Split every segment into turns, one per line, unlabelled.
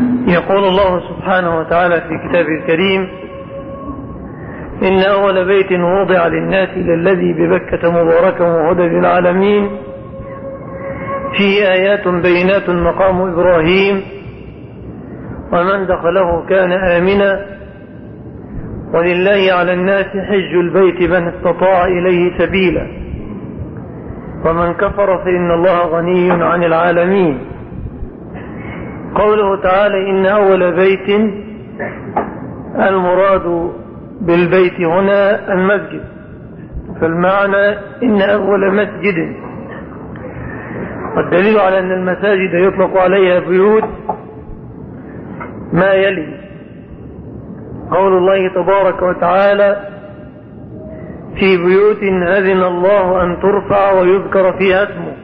يقول الله سبحانه وتعالى في كتابه الكريم: إن أول بيت وضع للناس للذي ببكة مباركا وهدى للعالمين فيه آيات بينات مقام إبراهيم ومن دخله كان آمنا ولله على الناس حج البيت من استطاع إليه سبيلا ومن كفر فإن الله غني عن العالمين. قوله تعالى إن أول بيت، المراد بالبيت هنا المسجد، فالمعنى إن أول مسجد، والدليل على أن المساجد يطلق عليها بيوت ما يلي: قول الله تبارك وتعالى في بيوت أذن الله أن ترفع ويذكر فيها اسمه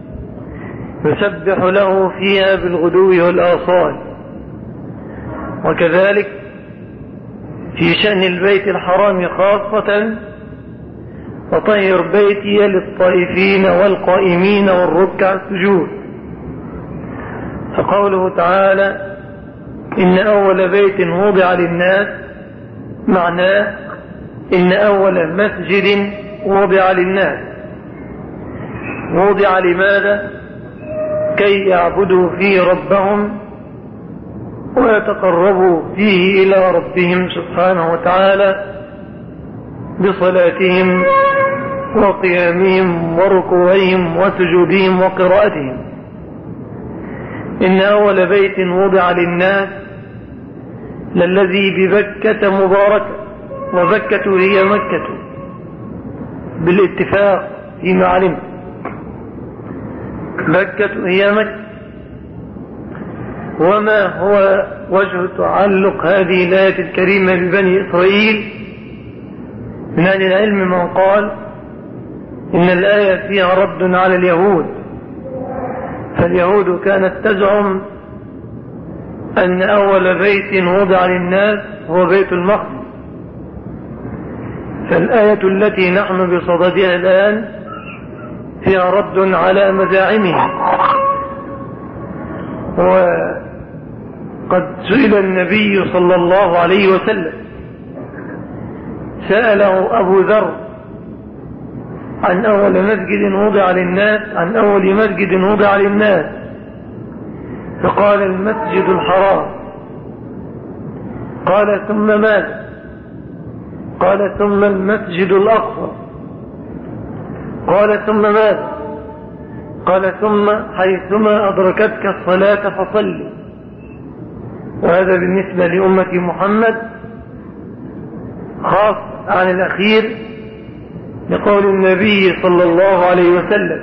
يسبح له فيها بالغدو والآصال. وكذلك في شأن البيت الحرام خاصة: وطهر بيتي للطائفين والقائمين والركع السجود. فقوله تعالى إن أول بيت وضع للناس معناه إن أول مسجد وضع للناس. وضع لماذا؟ كي يعبدوا فيه ربهم ويتقربوا فيه إلى ربهم سبحانه وتعالى بصلاتهم وقيامهم وركوعهم وسجودهم وقراءتهم. إن أول بيت وضع للناس للذي ببكة مباركة، وبكة هي مكة بالاتفاق فيما علمت، بكة هي مكة. وما هو وجه تعلق هذه الآية الكريمة ببني إسرائيل؟ من أهل العلم من قال إن الآية فيها رد على اليهود، فاليهود كانت تزعم أن أول بيت وضع للناس هو بيت المقدس، فالآية التي نحن بصددها الآن فيها رد على مزاعمهم. وقد سئل النبي صلى الله عليه وسلم، سأله أبو ذر عن أول مسجد وضع للناس، عن أول مسجد وضع للناس، فقال المسجد الحرام. قال ثم ماذا؟ قال ثم المسجد الأقصى. قال ثم ماذا؟ قال ثم حيثما أدركتك الصلاة فصل. وهذا بالنسبة لأمة محمد خاص عن الأخير، لقول النبي صلى الله عليه وسلم: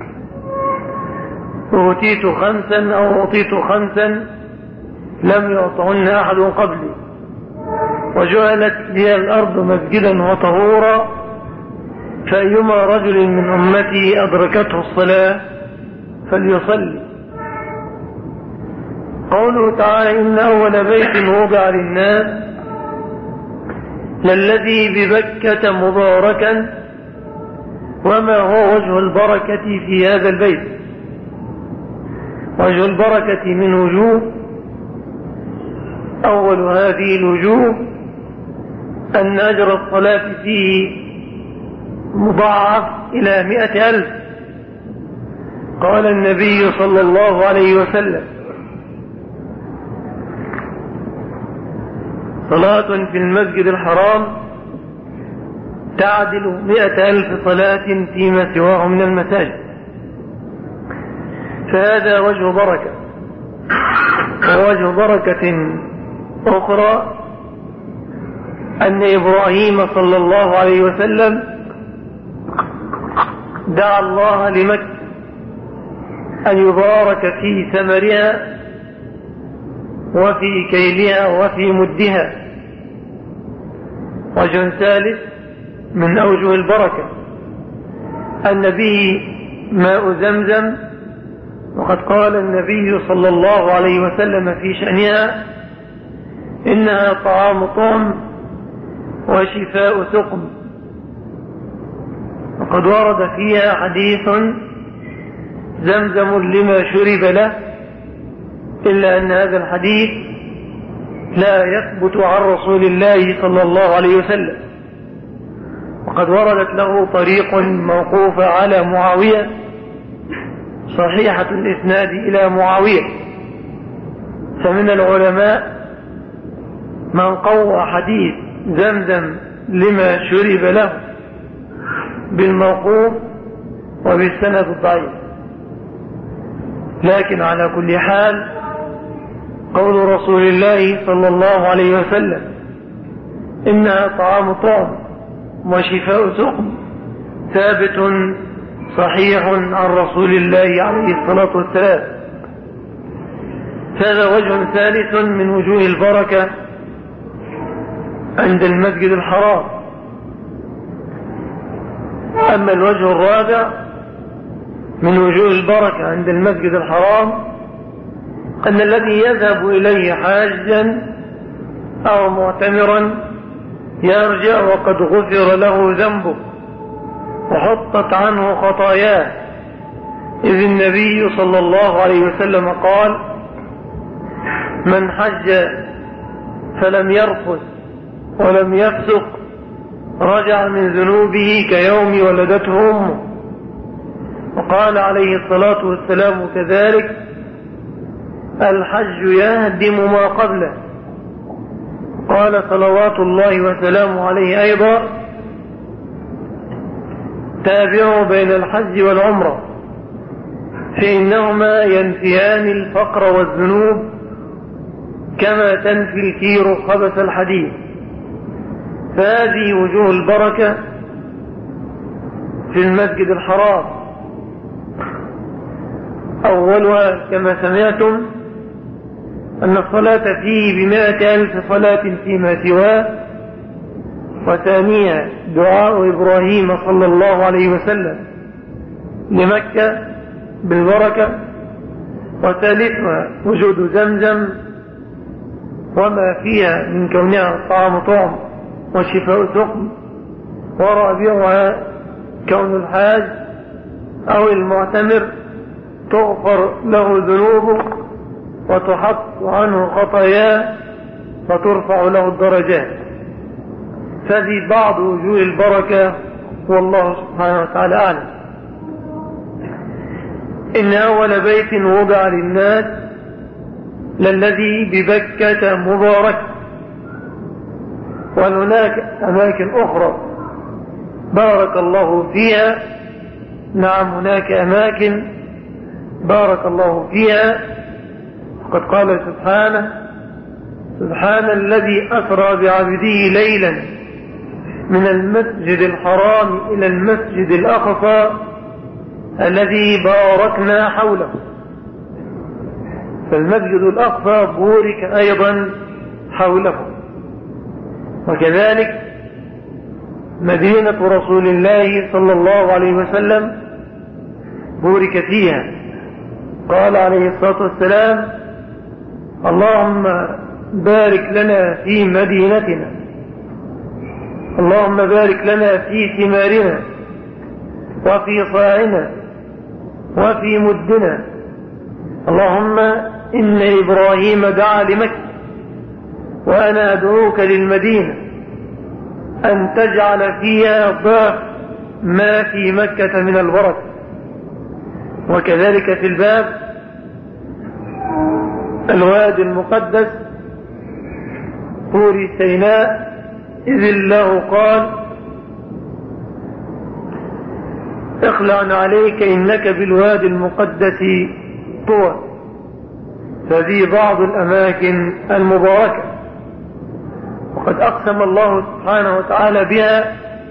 أوتيت خمسا أو أعطيت خمسا لم يعطهن أحد قبلي، وجعلت لي الأرض مسجدا وطهورا، فأيما رجل من أمتي أدركته الصلاة فليصلي. قوله تعالى إن أول بيت وضع للناس للذي ببكة مباركا، وما هو وجه البركة في هذا البيت؟ وجه البركة من وجوه، أول هذه الوجوه أن أجر الصلاة فيه مضاعف إلى 100,000. قال النبي صلى الله عليه وسلم: صلاة في المسجد الحرام تعدل 100,000 صلاة فيما سواه من المساجد. فهذا وجه بركة. ووجه بركة أخرى أن إبراهيم صلى الله عليه وسلم دعا الله لمكة أن يبارك في ثمرها وفي كيلها وفي مدها. وجه ثالث من أوجه البركة أن به ماء زمزم، وقد قال النبي صلى الله عليه وسلم في شأنها: إنها طعام طعم وشفاء سقم. وقد ورد فيها حديث: زمزم لما شرب له إلا أن هذا الحديث لا يثبت عن رسول الله صلى الله عليه وسلم، وقد وردت له طريق موقوفة على معاوية صحيحة الإسناد إلى معاوية. فمن العلماء من قوى حديث زمزم لما شرب له بالموقوف وبالسند الضعيف. لكن على كل حال قول رسول الله صلى الله عليه وسلم إنها طعام طعم وشفاء سقم ثابت صحيح عن رسول الله عليه الصلاة والسلام. هذا وجه ثالث من وجوه البركة عند المسجد الحرام. أما الوجه الرابع من وجوه البركة عند المسجد الحرام أن الذي يذهب إليه حاجا أو معتمرا يرجع وقد غفر له ذنبه وحطت عنه خطاياه، إذ النبي صلى الله عليه وسلم قال: من حج فلم يرفث ولم يفسق رجع من ذنوبه كيوم ولدته أمه. وقال عليه الصلاة والسلام كذلك: الحج يهدم ما قبله. قال صلوات الله وسلامه عليه أيضا: تابعوا بين الحج والعمرة فإنهما ينفيان الفقر والذنوب كما تنفي الكير خبث الحديد. فهذه وجوه البركة في المسجد الحرام. أولها كما سمعتم أن الصلاة فيه 100,000 صلاة فيما سواه، وثانيها دعاء إبراهيم صلى الله عليه وسلم لمكة بالبركة، وثالثها وجود زمزم وما فيها من كونها طعام طعم وشفاء سقم، ورابعها كون الحاج أو المعتمر تغفر له ذنوبه وتحط عنه خطاياه فترفع له الدرجات. فهذه بعض وجوه البركة، والله سبحانه وتعالى أعلم. إن أول بيت وضع للناس للذي ببكة مبارك. وهناك أماكن أخرى بارك الله فيها. نعم، هناك أماكن بارك الله فيها. وقد قال سبحانه: سبحان الذي أسرى بعبده ليلا من المسجد الحرام إلى المسجد الأقصى الذي باركنا حوله. فالمسجد الأقصى بورك أيضا حوله. وكذلك مدينة رسول الله صلى الله عليه وسلم بورك فيها. قال عليه الصلاة والسلام: اللهم بارك لنا في مدينتنا، اللهم بارك لنا في ثمارنا وفي صاعنا وفي مدنا. اللهم إن إبراهيم دعا لمكة وأنا أدعوك للمدينة أن تجعل فيها ضعف ما في مكة من البركة. وكذلك في الباب الوادي المقدس طور سيناء، إذ الله قال: اخلع عليك إنك بالوادي المقدس طوى. فهذه بعض الأماكن المباركة، وقد أقسم الله سبحانه وتعالى بها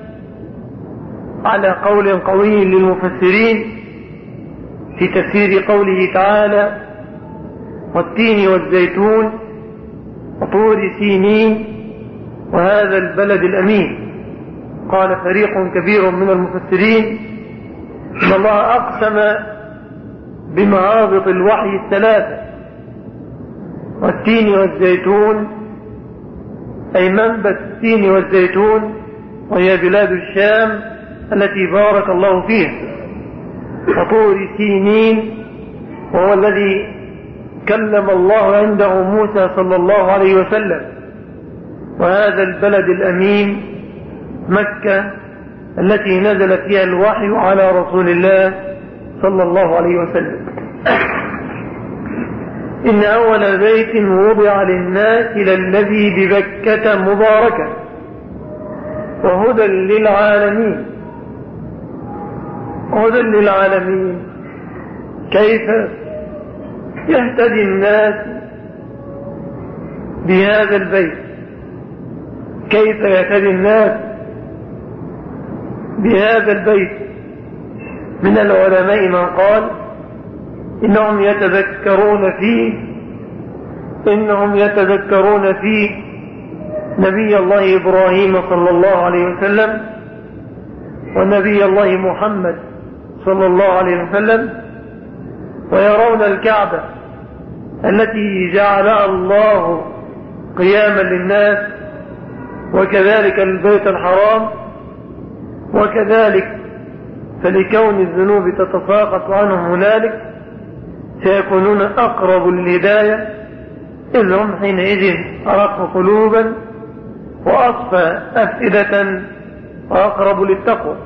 على قول قوي للمفسرين في تفسير قوله تعالى: والتين والزيتون وطور سينين وهذا البلد الأمين. قال فريق كبير من المفسرين إن الله أقسم بمهابط الوحي الثلاثة: والتين والزيتون، أي منبت التين والزيتون، وهي بلاد الشام التي بارك الله فيها. وطور سينين وهو الذي كلم الله عنده موسى صلى الله عليه وسلم، وهذا البلد الأمين مكة التي نزل فيها الوحي على رسول الله صلى الله عليه وسلم. إن أول بيت وضع للناس للذي ببكة مباركة وهدى للعالمين. هدى للعالمين، كيف يهتدي الناس بهذا البيت؟ كيف يهتدي الناس بهذا البيت؟ من العلماء من قال إنهم يتذكرون فيه نبي الله إبراهيم صلى الله عليه وسلم ونبي الله محمد صلى الله عليه وسلم، ويرون الكعبة التي جعلها الله قياما للناس، وكذلك البيت الحرام، وكذلك فلكون الذنوب تتساقط عنهم هنالك سيكونون أقرب للهداية، إذ هم حينئذ أرق قلوبا وأصفى أفئدة وأقرب للتقوى.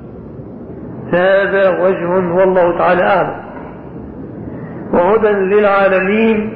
فهذا وجه والله تعالى أعلم. وهدى للعالمين.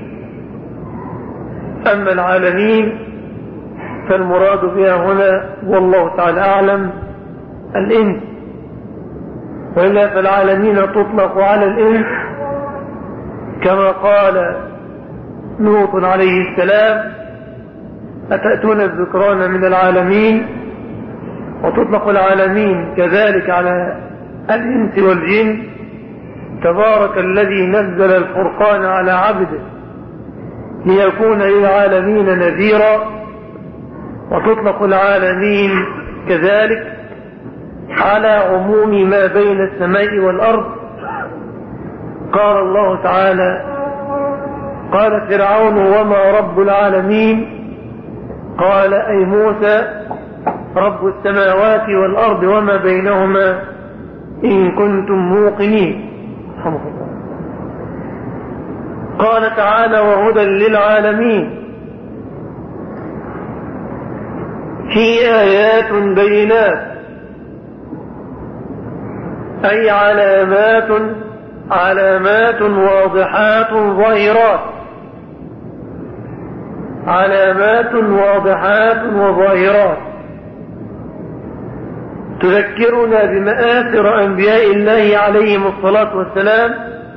أما العالمين فالمراد بها هنا والله تعالى أعلم الإنس، وإلا فالعالمين تطلق على الإنس كما قال لوط عليه السلام: أتأتون الذكران من العالمين. وتطلق العالمين كذلك على الإنس والجن. تبارك الذي نزل الفرقان على عبده ليكون للعالمين نذيرا. وتطلق العالمين كذلك على عموم ما بين السماء والأرض. قال الله تعالى: قال فرعون وما رب العالمين؟ قال أي موسى رب السماوات والأرض وما بينهما إن كنتم موقنين. قال تعالى: وهدى للعالمين. في آيات بينات، أي علامات واضحات ظاهرات، علامات واضحات وظاهرات تذكرنا بمآثر أنبياء الله عليهم الصلاة والسلام،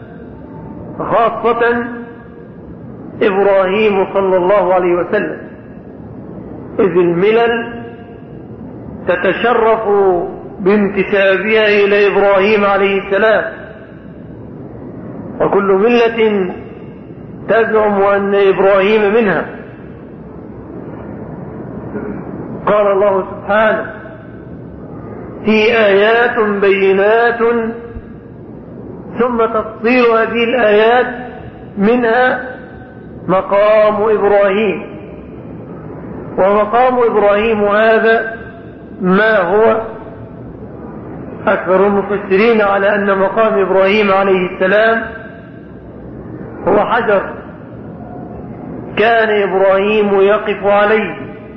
خاصة إبراهيم صلى الله عليه وسلم، إذ الملل تتشرف بانتسابها إلى إبراهيم عليه السلام، وكل ملة تزعم أن إبراهيم منها. قال الله سبحانه: في آيات بينات، ثم تفصيل هذه الآيات منها مقام إبراهيم. ومقام إبراهيم هذا ما هو؟ أكثر المفسرين على أن مقام إبراهيم عليه السلام هو حجر كان إبراهيم يقف عليه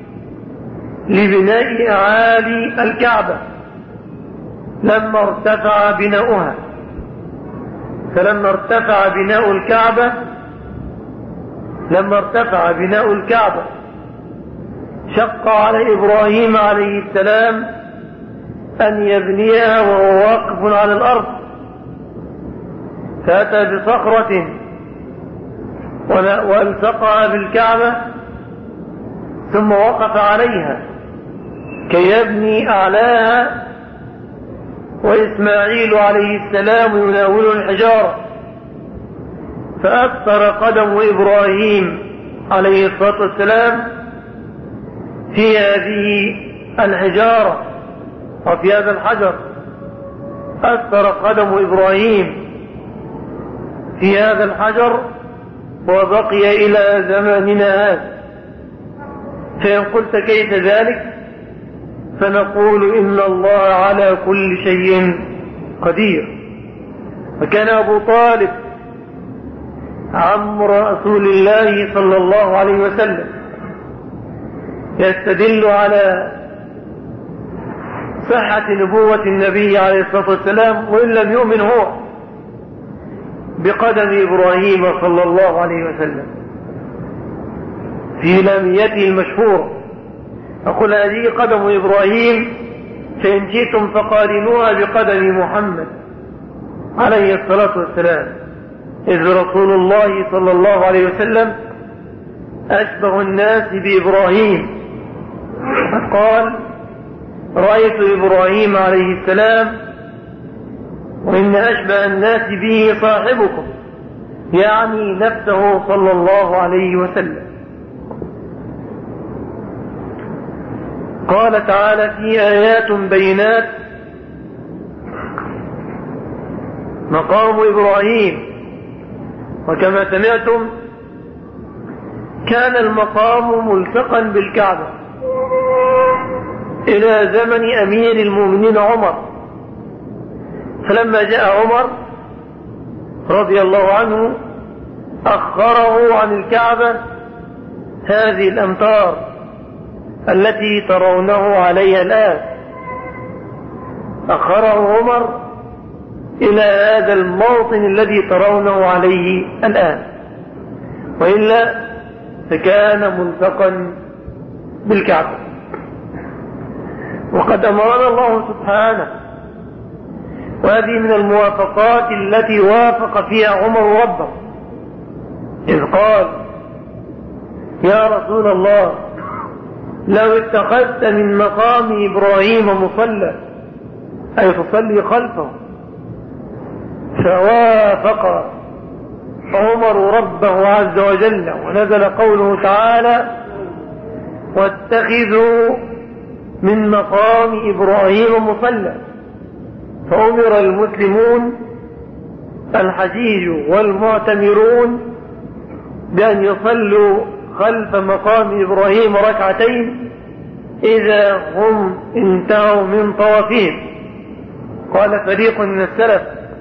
لبناء أعالي الكعبة لما ارتفع بناؤها. فلما ارتفع بناء الكعبة شق على إبراهيم عليه السلام أن يبنيها وهو واقف على الأرض، فأتى بصخرة والتقى بالكعبة ثم وقف عليها كي يبني أعلاها، وإسماعيل عليه السلام يناول الحجارة، فأثر قدم إبراهيم عليه الصلاة والسلام في هذه الحجارة وفي هذا الحجر. أثر قدم إبراهيم في هذا الحجر وبقي إلى زماننا هذا. فإن قلت كيف ذلك؟ فنقول إن الله على كل شيء قدير. وكان أبو طالب عم رسول الله صلى الله عليه وسلم، يستدل على صحة نبوة النبي عليه الصلاة والسلام وإن لم يؤمن هو بقدم إبراهيم صلى الله عليه وسلم في لاميته المشهورة. أقول هذه قدم إبراهيم، فإن جئتم فقارنوها بقدم محمد عليه الصلاة والسلام، إذ رسول الله صلى الله عليه وسلم أشبه الناس بإبراهيم. قال: رأيت إبراهيم عليه السلام وإن أشبه الناس به صاحبكم، يعني نفسه صلى الله عليه وسلم. قال تعالى: في آيات بينات مقام إبراهيم. وكما سمعتم كان المقام ملتقا بالكعبة إلى زمن أمير المؤمنين عمر، فلما جاء عمر رضي الله عنه أخره عن الكعبة هذه الأمتار التي ترونه عليها الآن، أخره عمر إلى هذا الموطن الذي ترونه عليه الآن، وإلا فكان ملتقا بالكعبة. وقد أمرنا الله سبحانه، وهذه من الموافقات التي وافق فيها عمر ربه، إذ قال: يا رسول الله، لو اتخذت من مقام إبراهيم مصلى، أي تصلي خلفه. فوافق عمر ربه عز وجل، ونزل قوله تعالى: واتخذوا من مقام إبراهيم مصلى. فأمر المسلمون الحجيج والمعتمرون بأن يصلوا خلف مقام إبراهيم ركعتين إذا هم انتهوا من طوافهم. قال فريق من السلف،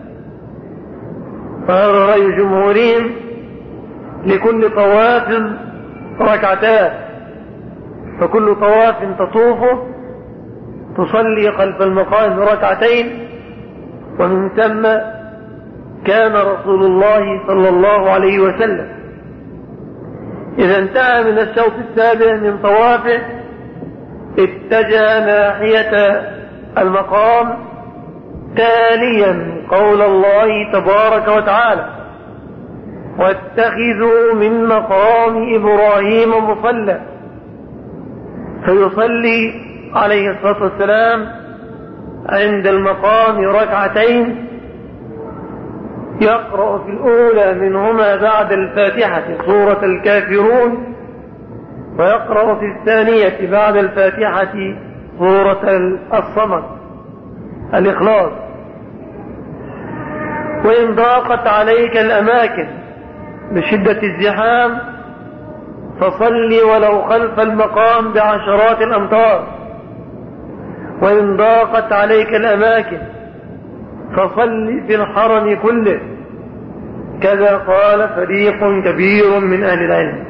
وهذا رأي جمهورهم: لكل طواف ركعتان، فكل طواف تطوفه تصلي خلف المقام ركعتين. ومن ثم كان رسول الله صلى الله عليه وسلم إذا انتهى من الشوط السابع من طوافه اتجه ناحية المقام تاليا قول الله تبارك وتعالى: واتخذوا من مقام إبراهيم مصلى. فيصلي عليه الصلاة والسلام عند المقام ركعتين، يقرأ في الأولى منهما بعد الفاتحة سورة الكافرون، ويقرأ في الثانية بعد الفاتحة سورة الصمد الإخلاص. وإن ضاقت عليك الأماكن بشدة الزحام فصل ولو خلف المقام بعشرات الأمتار، وإن ضاقت عليك الأماكن فصل في الحرم كله، كذا قال فريق كبير من أهل العلم.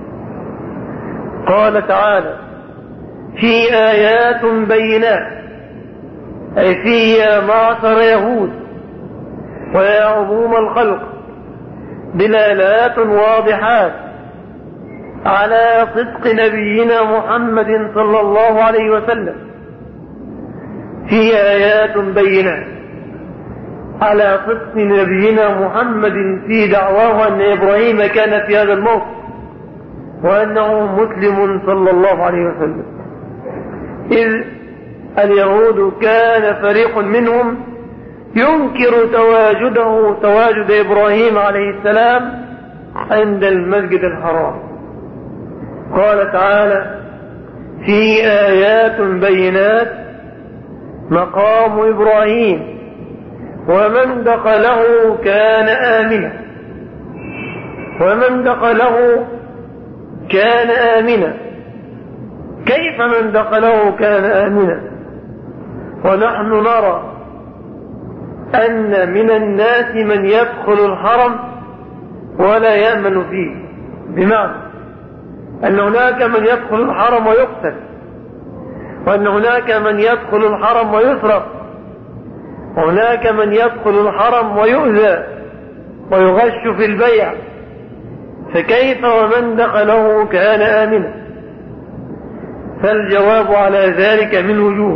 قال تعالى: في آيات بينات، أي في يا معشر يهود ويا عموم الخلق، دلالات واضحات على صدق نبينا محمد صلى الله عليه وسلم. في آيات بينات على صدق نبينا محمد في دعواه أن إبراهيم كان في هذا الموقف وأنه مسلم صلى الله عليه وسلم، إذ اليهود كان فريق منهم ينكر تواجد إبراهيم عليه السلام عند المسجد الحرام. قال تعالى: في آيات بينات مقام إبراهيم ومن دخله كان آمنا. ومن دخله كان آمنا، كيف من دخله كان آمنا؟ ونحن نرى أن من الناس من يدخل الحرم ولا يأمن فيه، بمعنى أن هناك من يدخل الحرم ويقتل، وأن هناك من يدخل الحرم ويسرق، وهناك من يدخل الحرم ويؤذى ويغش في البيع، فكيف ومن دخله كان آمنا؟ فالجواب على ذلك من وجوه.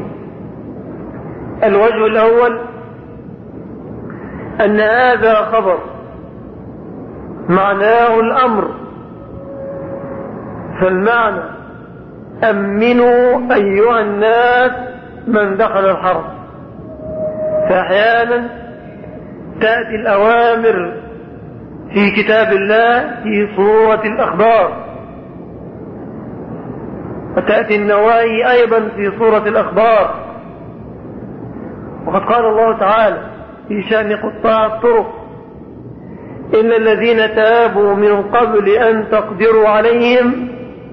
الوجه الأول أن هذا خبر معناه الأمر، فالمعنى أمنوا أيها الناس من دخل الحرم. فأحيانا تأتي الأوامر في كتاب الله في صورة الأخبار، وتأتي النواهي أيضا في صورة الأخبار. وقد قال الله تعالى في شأن قطاع الطرق: إن الذين تابوا من قبل أن تقدروا عليهم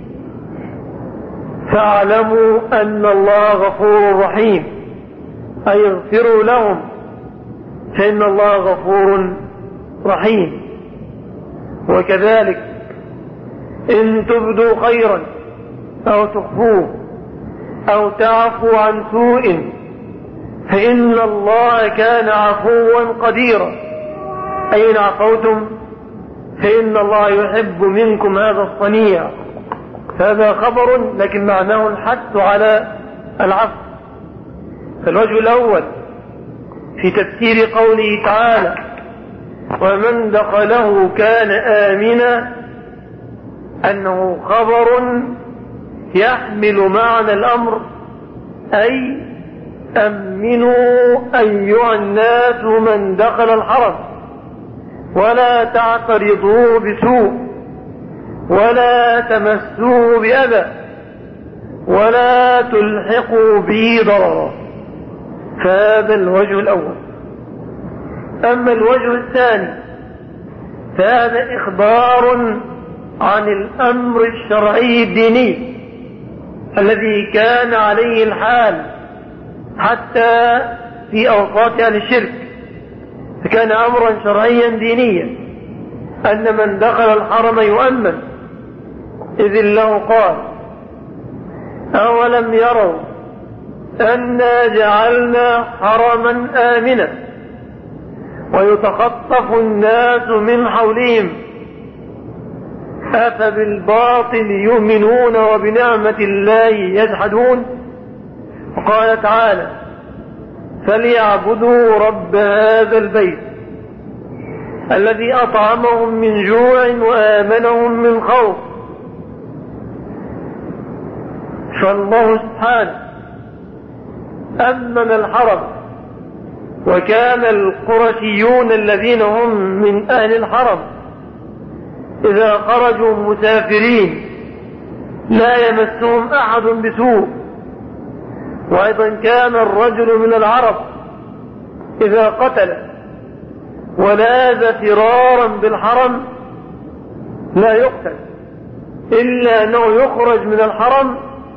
فاعلموا أن الله غفور رحيم، أي اغفروا لهم فإن الله غفور رحيم. وكذلك إن تبدوا خيرا أو تخفوه أو تعفوا عن سوء فإن الله كان عفوا قديرا، أي إن عفوتم فإن الله يحب منكم هذا الصنيع. فهذا خبر لكن معناه الحث على العفو. فالوجه الأول في تفسير قوله تعالى: ومن دخله كان آمنا، أنه خبر يحمل معنى الأمر، أي أمنوا أيها الناس من دخل الحرم، ولا تعترضوه بسوء، ولا تمسوه بأذى، ولا تلحقوا به ضررا. فهذا الوجه الأول. أما الوجه الثاني فهذا إخبار عن الأمر الشرعي الديني الذي كان عليه الحال حتى في أوقات أهل الشرك، فكان أمرا شرعيا دينيا أن من دخل الحرم يؤمن، إذ الله قال: أولم يروا أنا جعلنا حرما آمنا ويتخطف الناس من حولهم أفبالباطل يؤمنون وبنعمة الله يجحدون. وقال تعالى: فليعبدوا رب هذا البيت الذي أطعمهم من جوع وآمنهم من خوف. فالله سبحانه أمن الحرم، وكان القرشيون الذين هم من أهل الحرم إذا خرجوا مسافرين لا يمسهم أحد بسوء. وأيضا كان الرجل من العرب إذا قتل ولاذ فرارا بالحرم لا يقتل، إلا أنه يخرج من الحرم.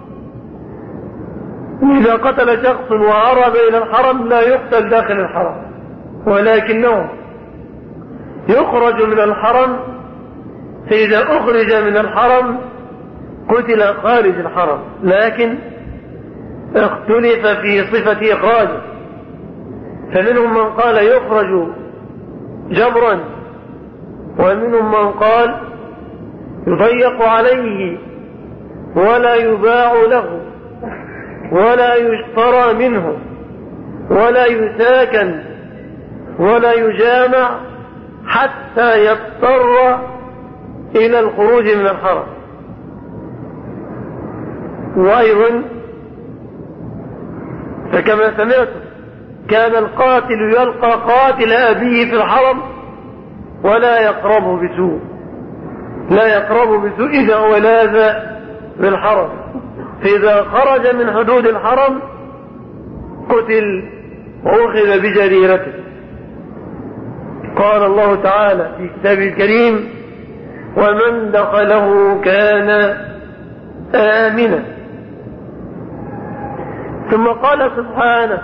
إذا قتل شخص وهرب إلى الحرم لا يقتل داخل الحرم، ولكنه يخرج من الحرم، فإذا أخرج من الحرم قتل خارج الحرم، لكن اختلف في صفة إخراجه. فمنهم من قال يخرج جبرا، ومنهم من قال يضيق عليه ولا يباع له ولا يشترى منه ولا يساكن ولا يجامع حتى يضطر إلى الخروج من الحرم. وأيضا فكما سمعت كان القاتل يلقى قاتل أبيه في الحرم ولا يقربه بسوء، لا يقربه بسوء إذا هو لاذ بالحرم، فإذا خرج من حدود الحرم قتل وأخذ بجريرته. قال الله تعالى في كتابه الكريم: ومن دخله كان آمنا. ثم قال سبحانه: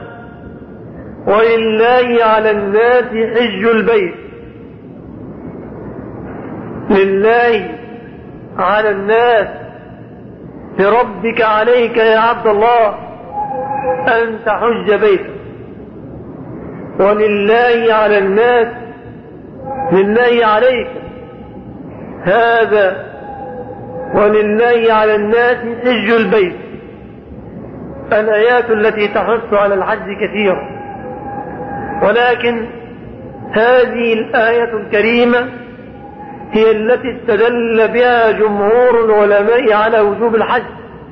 ولله على الناس حج البيت. لله على الناس لربك عليك يا عبد الله أن تحج بيته. ولله على الناس، لله عليك هذا، ولله على الناس حج البيت. الآيات التي تحث على الحج كثيرة، ولكن هذه الآية الكريمة هي التي استدل بها جمهور العلماء على وجوب الحج.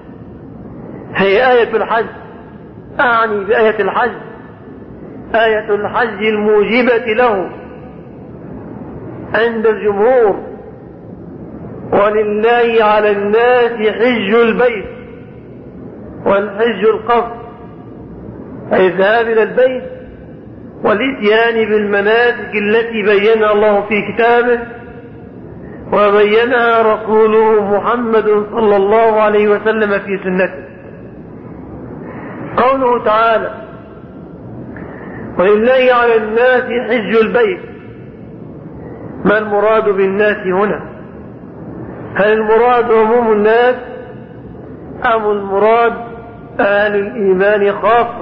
هي آية الحج، أعني بآية الحج آية الحج الموجبة له عند الجمهور. ولله على الناس حج البيت، والحج القصد أي الذهاب إلى البيت والإتيان بالمناسك التي بينها الله في كتابه وبينها رسوله محمد صلى الله عليه وسلم في سنته. قوله تعالى: ولله على الناس حج البيت، ما المراد بالناس هنا؟ هل المراد عموم الناس أم المراد أهل الإيمان خاصة؟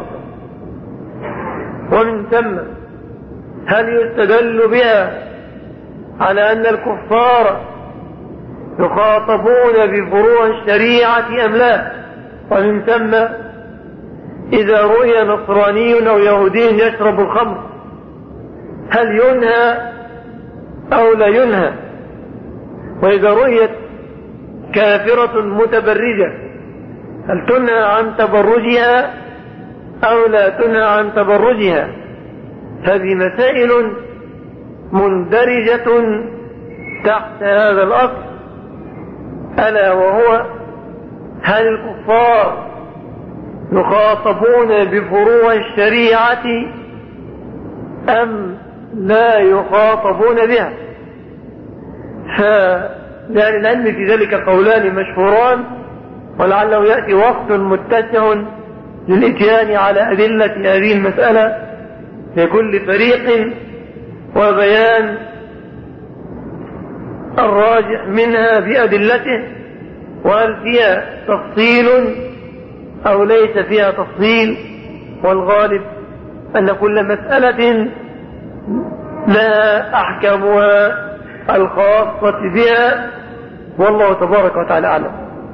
ومن ثم هل يستدل بها على أن الكفار يخاطبون بفروع الشريعة أم لا؟ ومن ثم إذا رؤي نصراني أو يهودي يشرب الخمر هل ينهى أو لا ينهى؟ وإذا رؤيت كافرة متبرجة هل تنهى عن تبرجها أو لا تنهى عن تبرجها؟ هذه مسائل مندرجة تحت هذا الأصل، ألا وهو: هل الكفار يخاطبون بفروع الشريعة أم لا يخاطبون بها؟ فلأهل العلم في ذلك قولان مشهوران، ولعله يأتي وقت متسع للإتيان على أدلة هذه المسألة لكل فريق وبيان الراجح منها بأدلته، وهل فيها تفصيل أو ليس فيها تفصيل. والغالب أن كل مسألة لا أحكامها الخاصة بها، والله تبارك وتعالى أعلم.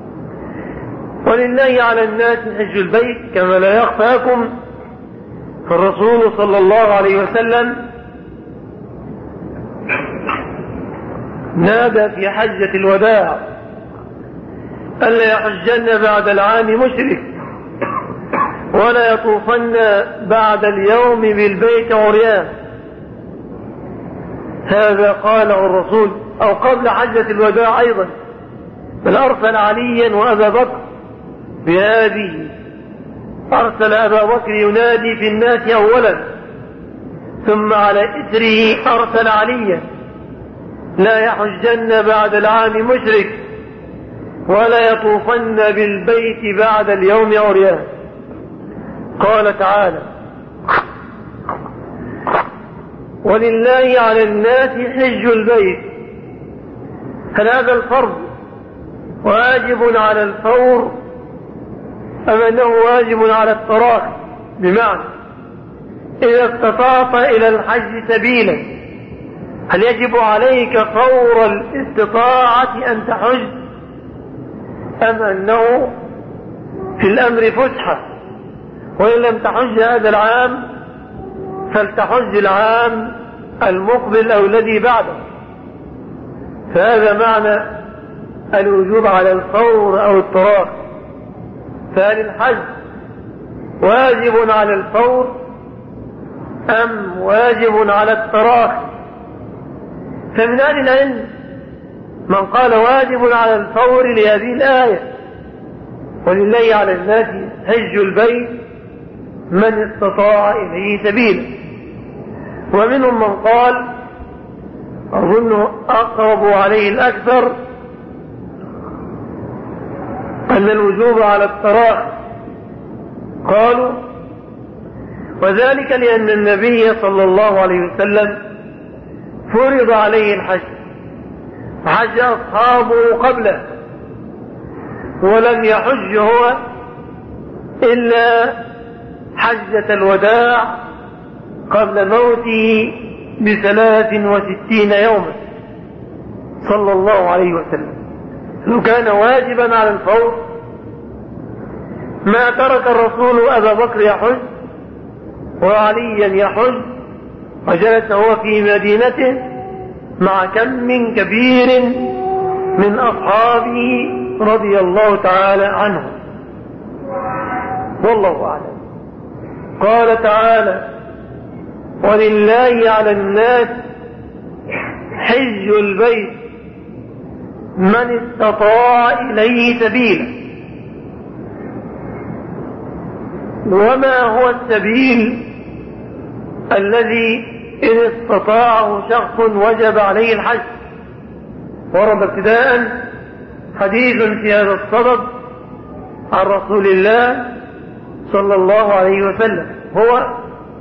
ولله على الناس حج البيت، كما لا يخفى لكم فالرسول صلى الله عليه وسلم نادى في حجة الوداع: ألا يحجن بعد العام مشرك ولا يطوفن بعد اليوم بالبيت عريان. هذا قاله الرسول، أو قبل حجة الوداع أيضا، بل أرسل عليا وأبا بكر بهذه. أرسل أبا بكر ينادي في الناس أولا، ثم على إثره أرسل عليا: لا يحجن بعد العام مشرك ولا يطوفن بالبيت بعد اليوم عريان. قال تعالى: ولله على الناس حج البيت. هل هذا الفرض واجب على الفور أم أنه واجب على التراخي؟ بمعنى إذا استطعت إلى الحج سبيلا هل يجب عليك فور الاستطاعة أن تحج، أم أنه في الأمر فسحة، وإن لم تحج هذا العام فلتحج العام المقبل أو الذي بعده؟ فهذا معنى الوجوب على الفور أو التراخي. فهل الحج واجب على الفور أم واجب على التراخي؟ فمن أهل العلم من قال واجب على الفور لهذه الآية: ولله على الناس حج البيت من استطاع إليه سبيلا. ومنهم من قال، أظن أقرب عليه الأكثر، أن الوجوب على التراخي. قالوا: وذلك لأن النبي صلى الله عليه وسلم فرض عليه الحج حج أصحابه قبله، ولم يحج هو إلا حجة الوداع قبل موته ب63 يوما صلى الله عليه وسلم. لو كان واجبا على الفور ما ترك الرسول أبا بكر يحج وعليا يحج وجلس هو في مدينته مع كم من كبير من أصحابه رضي الله تعالى عنهم، والله أعلم. قال تعالى: ولله على الناس حج البيت من استطاع إليه سبيلا. وما هو السبيل الذي إن استطاعه شخص وجب عليه الحج؟ ورد ابتداء حديث في هذا الصدد عن رسول الله صلى الله عليه وسلم، هو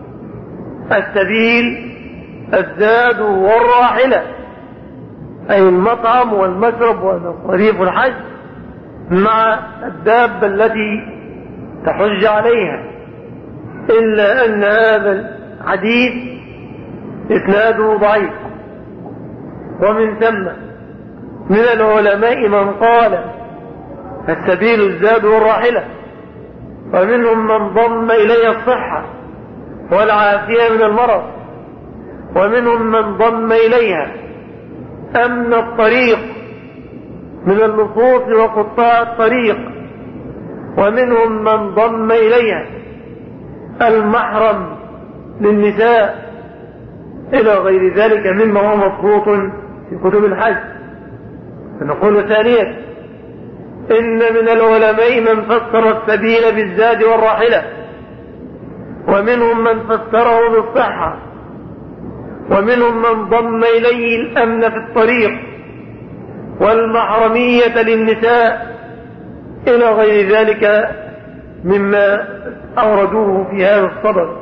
السبيل الزاد والراحلة، أي المطعم والمشرب ومصاريف الحج مع الدابة التي تحج عليها. إلا أن هذا الحديث إسناده ضعيف، ومن ثم من العلماء من قال السبيل الزاد والراحلة، ومنهم من ضم إليه الصحة والعافية من المرض، ومنهم من ضم إليها أمن الطريق من اللصوص وقطاع الطريق، ومنهم من ضم إليها المحرم للنساء إلى غير ذلك مما هو مفروط في كتب الحج. فنقول ثانيا إن من العلماء من فسر السبيل بالزاد والراحلة، ومنهم من فسره بالصحة، ومنهم من ضم إليه الأمن في الطريق والمحرمية للنساء إلى غير ذلك مما أوردوه في هذا الصدد.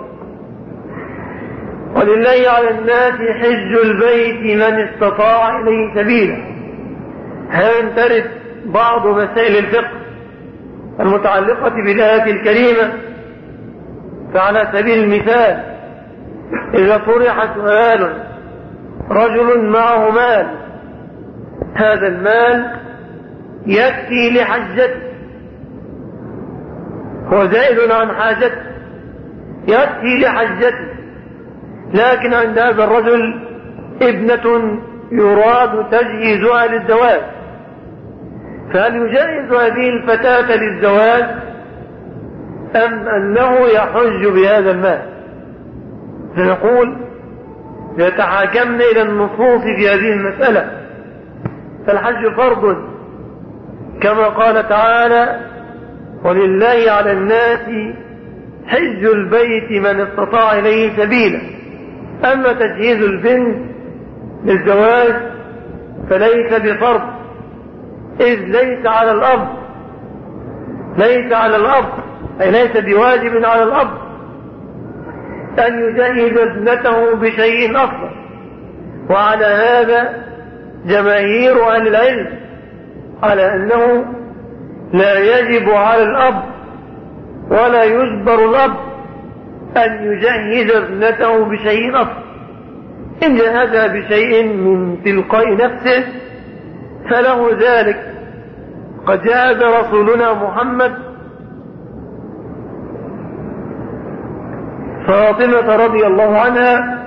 ولله على الناس حج البيت من استطاع إليه سبيلا. هل ترد بعض مسائل الفقه المتعلقة بالآية الكريمة، فعلى سبيل المثال إذا طرح سؤال: رجل معه مال، هذا المال يكفي لحجته، هو زائد عن حاجته، يكفي لحجته، لكن عند هذا الرجل ابنة يراد تجهيزها للزواج، فهل يجهز هذه الفتاة للزواج أم أنه يحج بهذا المال؟ فنقول إذا تحاكمنا إلى النصوص في هذه المسألة فالحج فرض كما قال تعالى: ولله على الناس حج البيت من استطاع إليه سبيلا. أما تجهيز البنت للزواج فليس بفرض، إذ ليس على الأب، أي ليس بواجب على الأب أن يجهز ابنته بشيء أفضل. وعلى هذا جماهير أهل العلم على أنه لا يجب على الأب ولا يجبر الأب أن يجهز ابنته بشيء أفضل. إن جهزها بشيء من تلقاء نفسه فله ذلك. قد جهز رسولنا محمد فاطمة رضي الله عنها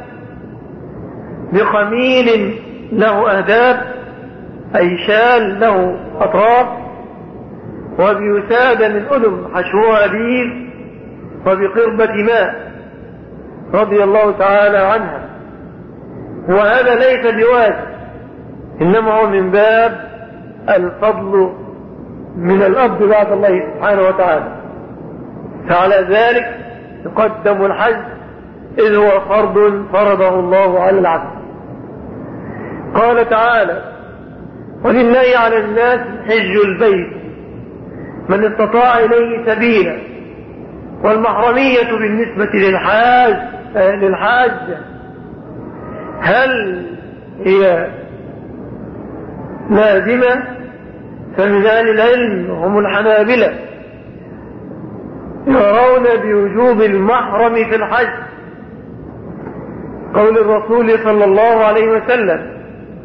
بخميل له أهداب، أي شال له أطراف، وبيساد من أذن حشوها بيل، وبقربة ماء رضي الله تعالى عنها. وهذا ليس بواجب، إنما هو من باب الفضل من الأب بعد الله سبحانه وتعالى. فعلى ذلك يقدم الحج إذ هو فرض فرضه الله على العبد. قال تعالى: ولله على الناس حج البيت من استطاع إليه سبيلا. والمحرمية بالنسبة للحاج هل هي لازمة، فمن أهل العلم هم الحنابلة يرون بوجوب المحرم في الحج، قول الرسول صلى الله عليه وسلم: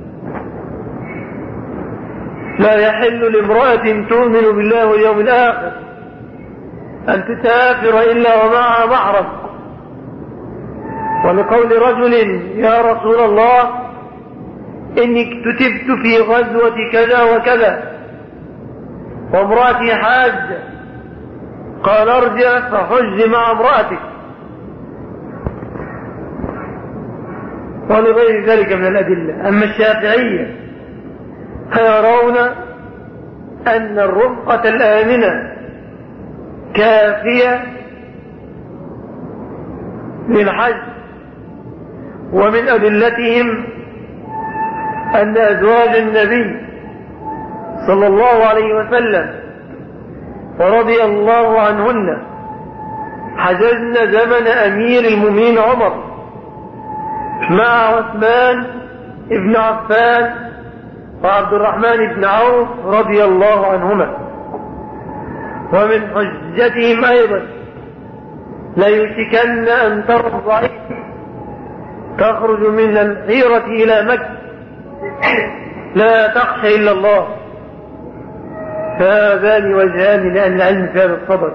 لا يحل لامرأة تؤمن بالله واليوم الآخر أن تسافر إلا ومعها محرم. ولقول رجل: يا رسول الله إني اكتتبت في غزوة كذا وكذا وامرأتي حاجة، قال: ارجع فحج مع امرأتك. ولغير ذلك من الأدلة. أما الشافعية فيرون أن الرفقة الآمنة كافية للحج، ومن أدلتهم أن أزواج النبي صلى الله عليه وسلم ورضي الله عنهن حجزن زمن أمير المؤمنين عمر مع عثمان بن عفان وعبد الرحمن بن عوف رضي الله عنهما. ومن حجتهم أيضا: ليوشكن أن ترى الضعيف تخرج من الحيرة إلى مكة لا تخشى إلا الله. فهذان وجهان لأهل العلم في هذا الصدد: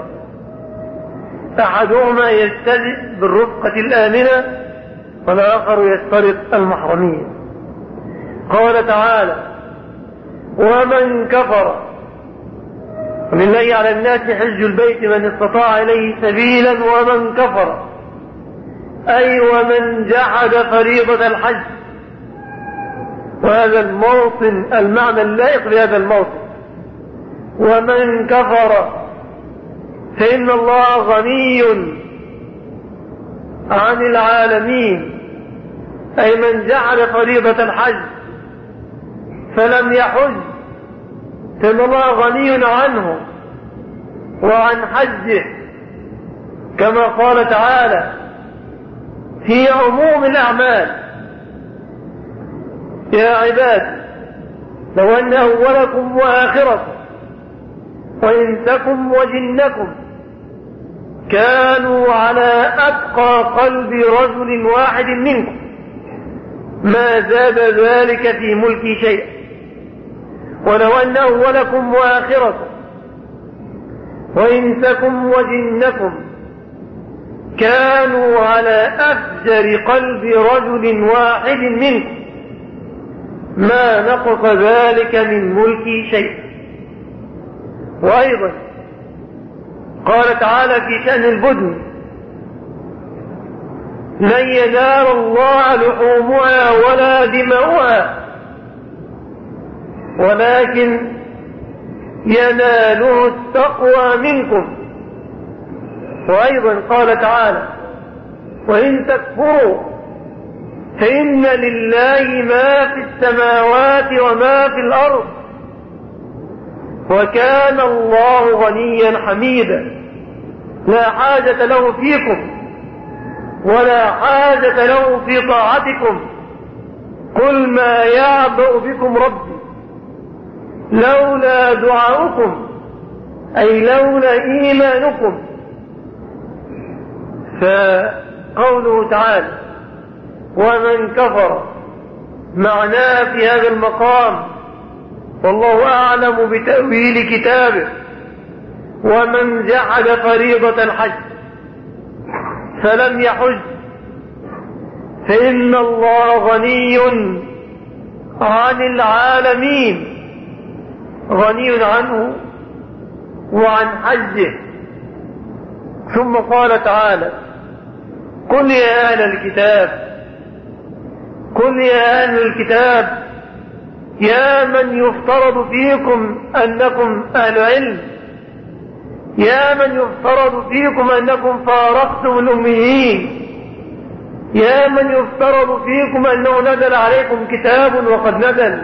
أحدهما يستدل بالرفقة الآمنة، والآخر يشترط المحرمية. قال تعالى: ومن كفر ولله على الناس حج البيت من استطاع إليه سبيلا ومن كفر، أي ومن جحد فريضة الحج. وهذا الموطن المعنى اللائق بهذا الموطن: ومن كفر فإن الله غني عن العالمين، أي من جعل فريضة الحج فلم يحج فإن الله غني عنه وعن حجه، كما قال تعالى في عموم الأعمال: يا عباد لو أن أولكم وآخركم وإنسكم وجنكم كانوا على أتقى قلب رجل واحد منكم ما زاد ذلك في ملكي شيئا، ولو أن أولكم وآخركم وإنسكم وجنكم كانوا على أفجر قلب رجل واحد منكم ما نقص ذلك من ملكي شيئا. وأيضا قال تعالى في شأن البدن: لن ينال الله لحومها ولا دماؤها ولكن يناله التقوى منكم. وأيضا قال تعالى: وإن تكفروا فإن لله ما في السماوات وما في الأرض وكان الله غنيا حميدا، لا حاجة له فيكم ولا حاجة له في طاعتكم. قل ما يعبأ بكم ربي لولا دعاؤكم، أي لولا إيمانكم. فقوله تعالى: ومن كفر، معناه في هذا المقام والله أعلم بتأويل كتابه: ومن جحد فريضة الحج فلم يحج فإن الله غني عن العالمين، غني عنه وعن حجه. ثم قال تعالى: قل يا أهل الكتاب، قل يا أهل الكتاب، يا من يفترض فيكم أنكم أهل علم، يا من يفترض فيكم أنكم فارقتم الأميين، يا من يفترض فيكم أنه نزل عليكم كتاب وقد نزل،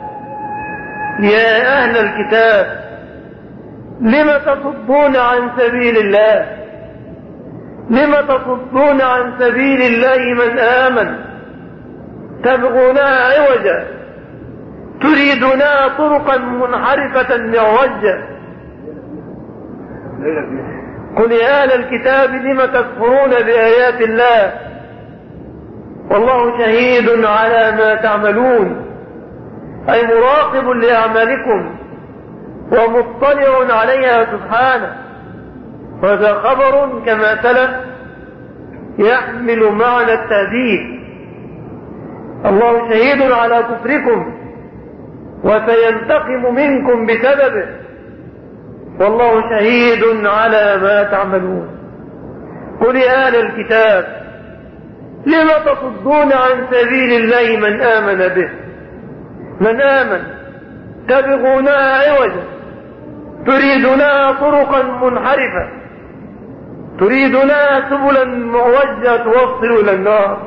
يا أهل الكتاب لم تصدون عن سبيل الله، لم تصدون عن سبيل الله من آمن تبغونها عوجا تريدنا طرقا منحرفة معوجة. قل يا أهل الكتاب لم تكفرون بآيات الله والله شهيد على ما تعملون، أي مراقب لأعمالكم ومطلع عليها سبحانه. وهذا خبر كما سلف يحمل معنى التهديد. الله شهيد على كفركم وسينتقم منكم بسببه والله شهيد على ما تعملون. قل يا أهل الكتاب لم تصدون عن سبيل الله من آمن به، من آمن تبغونها عوجا، تريدونها طرقا منحرفة، تريدونها سبلا معوجة توصل إلى النار،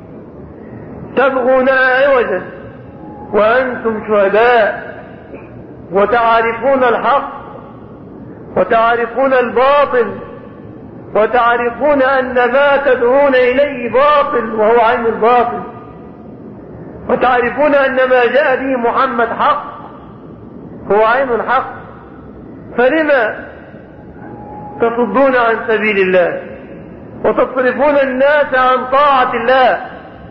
تبغونها عوجا وأنتم شهداء وتعرفون الحق وتعرفون الباطل وتعرفون أن ما تدعون إليه باطل وهو عين الباطل، وتعرفون أن ما جاء به محمد حق هو عين الحق. فلما تصدون عن سبيل الله وتصرفون الناس عن طاعة الله؟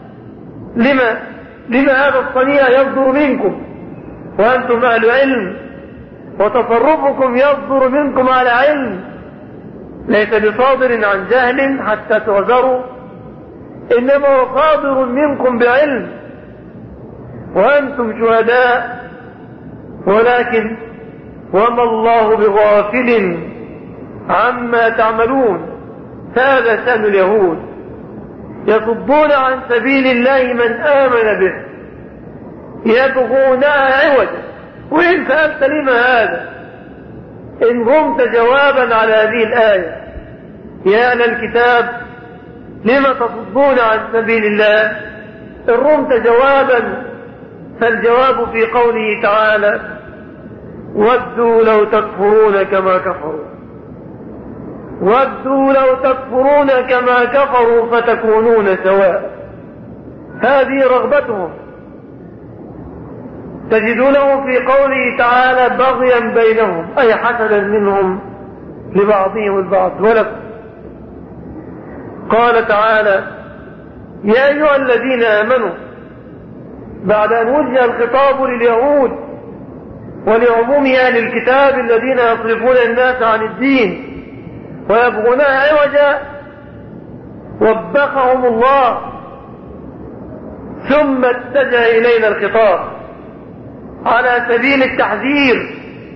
لما هذا الصنيع يصدر منكم وأنتم أهل علم، وتصرفكم يصدر منكم على علم، ليس بصادر عن جهل حتى تعذروا، إنما هو صادر منكم بعلم وأنتم شهداء. ولكن وما الله بغافل عما تعملون. هذا شأن اليهود، يصدون عن سبيل الله من آمن به، يبغونها عوجا. وإن سألت لما هذا، إن رمت جوابا على هذه الآية يا أهل الكتاب لم تصدون عن سبيل الله، إن رمت جوابا فالجواب في قوله تعالى ودوا لو تكفرون كما كفروا، ودوا لو تكفرون كما كفروا فتكونون سواء. هذه رغبتهم، تجدونه في قوله تعالى بغيا بينهم، أي حسدا منهم لبعضهم البعض ولكم. قال تعالى يا أيها الذين آمنوا، بعد أن وجه الخطاب لليهود ولعموم أهل الكتاب الذين يصرفون الناس عن الدين ويبغونها عوجا، وبخهم الله ثم اتجه إلينا الخطاب على سبيل التحذير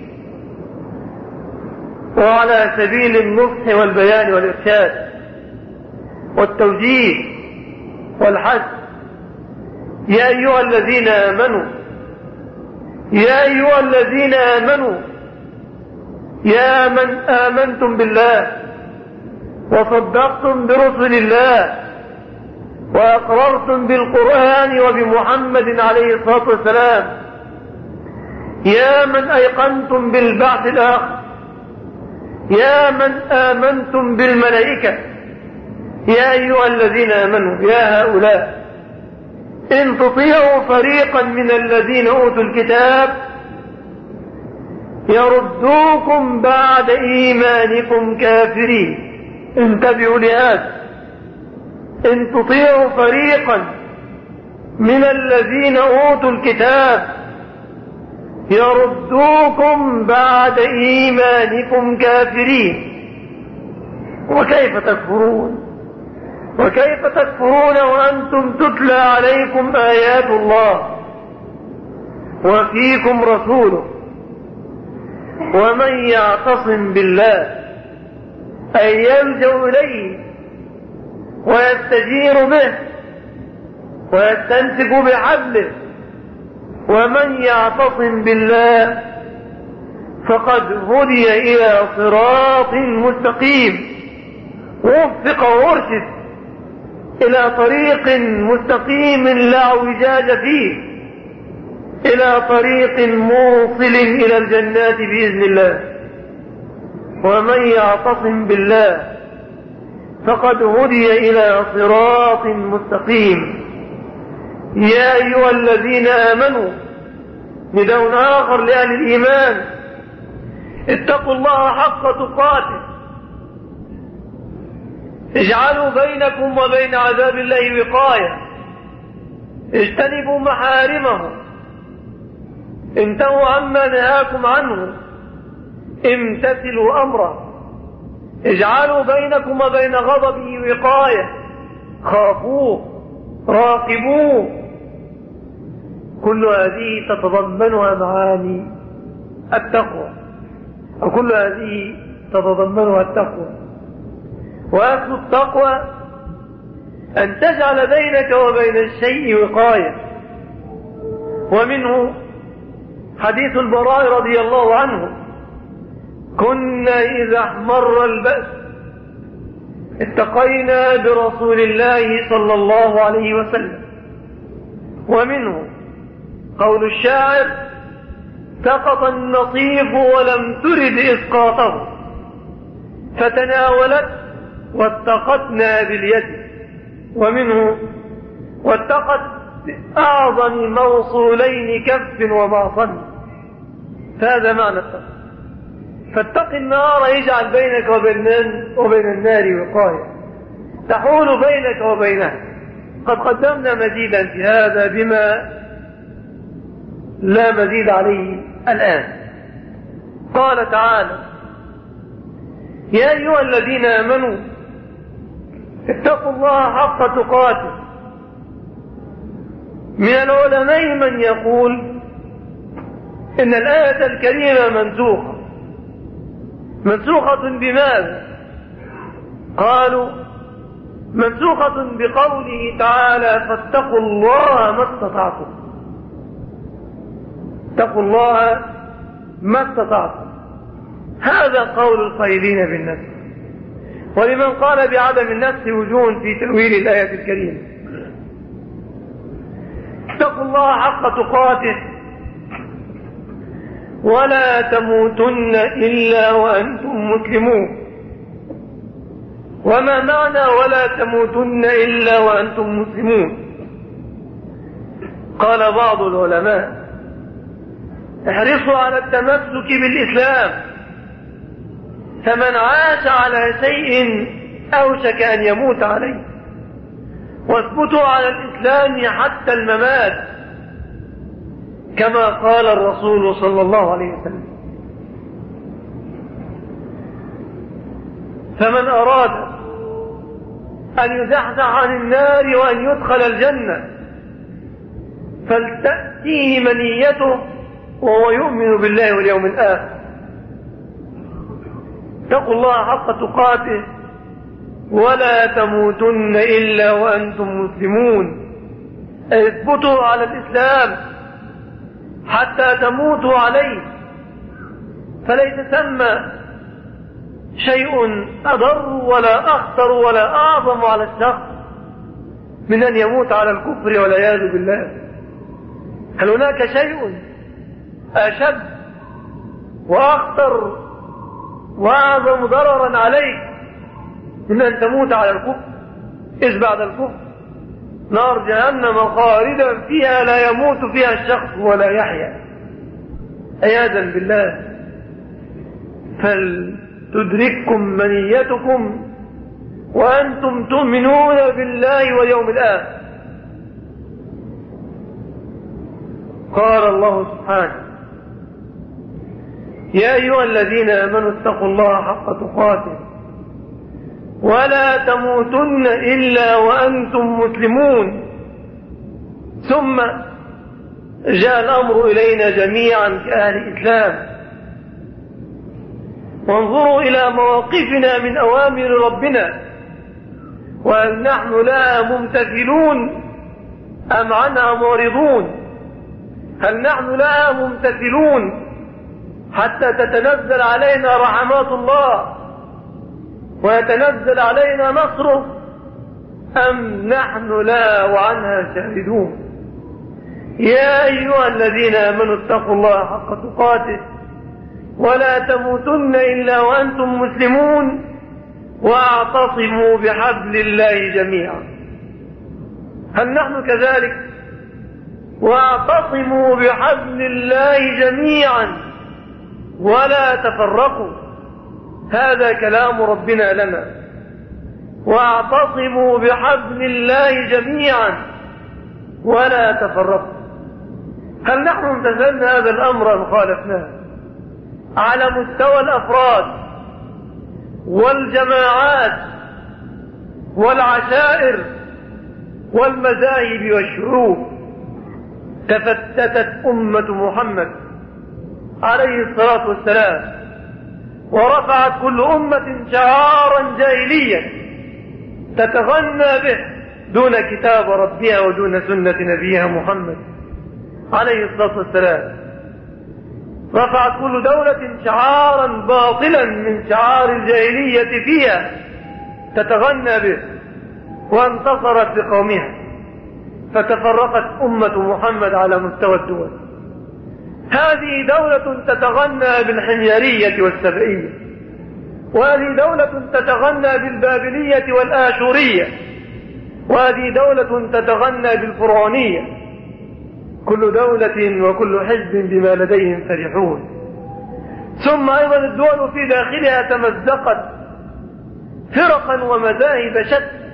وعلى سبيل النصح والبيان والإرشاد والتوجيه والحث. يا أيها الذين آمنوا، يا أيها الذين آمنوا، يا من آمنتم بالله وصدقتم برسل الله وأقررتم بالقرآن وبمحمد عليه الصلاة والسلام، يا من أيقنتم بالبعث الآخر، يا من آمنتم بالملائكة، يا أيها الذين آمنوا، يا هؤلاء إن تطيعوا فريقا من الذين أوتوا الكتاب يردوكم بعد إيمانكم كافرين. انتبهوا لهذا، إن تطيعوا فريقا من الذين أوتوا الكتاب يردوكم بعد إيمانكم كافرين. وكيف تكفرون؟ وكيف تكفرون وأنتم تتلى عليكم آيات الله وفيكم رسوله؟ ومن يعتصم بالله أي يلجأ إليه ويستجير به ويستمسك بحبله، ومن يعتصم بالله فقد هدي إلى صراط مستقيم، وفق وارشد إلى طريق مستقيم لا اعوجاج فيه، إلى طريق موصل إلى الجنات بإذن الله. ومن يعتصم بالله فقد هدي إلى صراط مستقيم. يا أيها الذين آمنوا نداء آخر لأهل الإيمان: اتقوا الله حق تقاته، اجعلوا بينكم وبين عذاب الله وقاية، اجتنبوا محارمه، انتهوا عما نهاكم عنه، امتثلوا أمره، اجعلوا بينكم وبين غضبه وقاية، خافوه راقبوه. كل هذه تتضمنها معاني التقوى، وكل هذه تتضمنها التقوى. وأصل التقوى أن تجعل بينك وبين الشيء وقاية. ومنه حديث البراء رضي الله عنه: كنا إذا احمر البأس اتقينا برسول الله صلى الله عليه وسلم. ومنه قول الشاعر: سقط النصيف ولم ترد إسقاطه فتناولت واتقتنا باليد. ومنه: واتقت أعظم موصولين كف ومعصم. فهذا معنى التقوى. فاتق النار يجعل بينك وبين النار وقاية تحول بينك وبينها. قد قدمنا مزيدا في هذا بما لا مزيد عليه الآن. قال تعالى: يا أيها الذين آمنوا اتقوا الله حق تقاته. من العلماء من يقول إن الآية الكريمة منسوخة بماذا؟ قالوا منسوخة بقوله تعالى: فاتقوا الله ما استطعتم. اتقوا الله ما استطعتم. هذا قول القائلين بالنسخ. ولمن قال بعدم النسخ وجوه في تأويل الآية الكريمة. اتقوا الله حق تقاته ولا تموتن إلا وأنتم مسلمون. وما معنى ولا تموتن إلا وأنتم مسلمون؟ قال بعض العلماء: احرصوا على التمسك بالإسلام، فمن عاش على شيء أوشك أن يموت عليه، واثبتوا على الإسلام حتى الممات، كما قال الرسول صلى الله عليه وسلم. فمن أراد أن يزحزح عن النار وأن يدخل الجنة فلتأتيه منيته وهو يؤمن بالله واليوم الآخر. اتقوا الله حق تقاته ولا تموتن إلا وأنتم مسلمون. اثبتوا على الإسلام حتى تموتوا عليه، فليس ثم شيء أضر ولا أخطر ولا أعظم على الشخص من أن يموت على الكفر والعياذ بالله. هل هناك شيء أشد وأخطر وأعظم ضررا عليك من أن تموت على الكفر؟ إذ بعد الكفر نار جهنم خالدا فيها لا يموت فيها الشخص ولا يحيا عياذا بالله. فلتدرككم منيتكم وأنتم تؤمنون بالله واليوم الآخر. قال الله سبحانه: يا أيها الذين آمنوا اتقوا الله حق تقاته ولا تموتن إلا وأنتم مسلمون. ثم جاء الأمر إلينا جميعا كأهل الإسلام. وانظروا إلى مواقفنا من أوامر ربنا، وهل نحن لها ممتثلون أم عنها معرضون؟ هل نحن لها ممتثلون حتى تتنزل علينا رحمات الله ويتنزل علينا نصره، أم نحن لا وعنها شاهدون؟ يا أيها الذين آمنوا اتقوا الله حق تقاته ولا تموتن إلا وأنتم مسلمون واعتصموا بحبل الله جميعا. هل نحن كذلك؟ واعتصموا بحبل الله جميعا ولا تفرقوا. هذا كلام ربنا لنا، واعتصموا بحبل الله جميعا ولا تفرقوا. هل نحن امتثلنا هذا الأمر أم خالفناه؟ على مستوى الأفراد والجماعات والعشائر والمذاهب والشعوب تفتتت أمة محمد عليه الصلاة والسلام، ورفعت كل أمة شعارا جاهليا تتغنى به دون كتاب ربها ودون سنة نبيها محمد عليه الصلاة والسلام. رفعت كل دولة شعارا باطلا من شعار الجاهلية فيها تتغنى به، وانتصرت لقومها، فتفرقت أمة محمد على مستوى الدول. هذه دولة تتغنى بالحميرية والسبئية، وهذه دولة تتغنى بالبابلية والآشورية، وهذه دولة تتغنى بالفرعونية. كل دولة وكل حزب بما لديهم فرحون. ثم أيضا الدول في داخلها تمزقت فرقا ومذاهب شتى،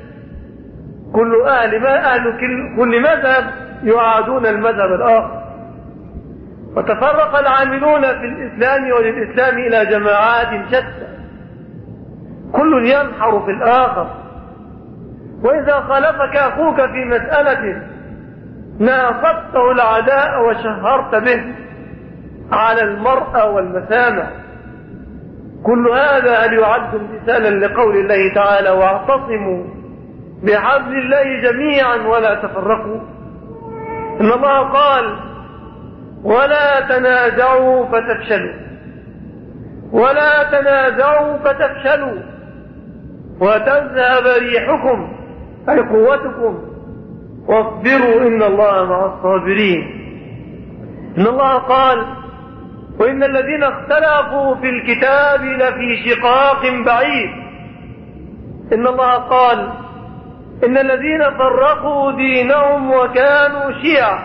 كل مذهب يعادون المذهب الآخر، وتفرق العاملون في الإسلام وللإسلام إلى جماعات شتى، كل ينحر في الآخر. وإذا خالفك أخوك في مسألة ناقضته العداء وشهرت به على المرأى والمسامع. كل هذا هل يعد امتثالا لقول الله تعالى واعتصموا بحبل الله جميعا ولا تفرقوا؟ إن الله قال ولا تنازعوا فتفشلوا، ولا تنازعوا فتفشلوا وتذهب ريحكم أي قوتكم، واصبروا إن الله مع الصابرين. إن الله قال وإن الذين اختلفوا في الكتاب لفي شقاق بعيد. إن الله قال إن الذين فرقوا دينهم وكانوا شيعا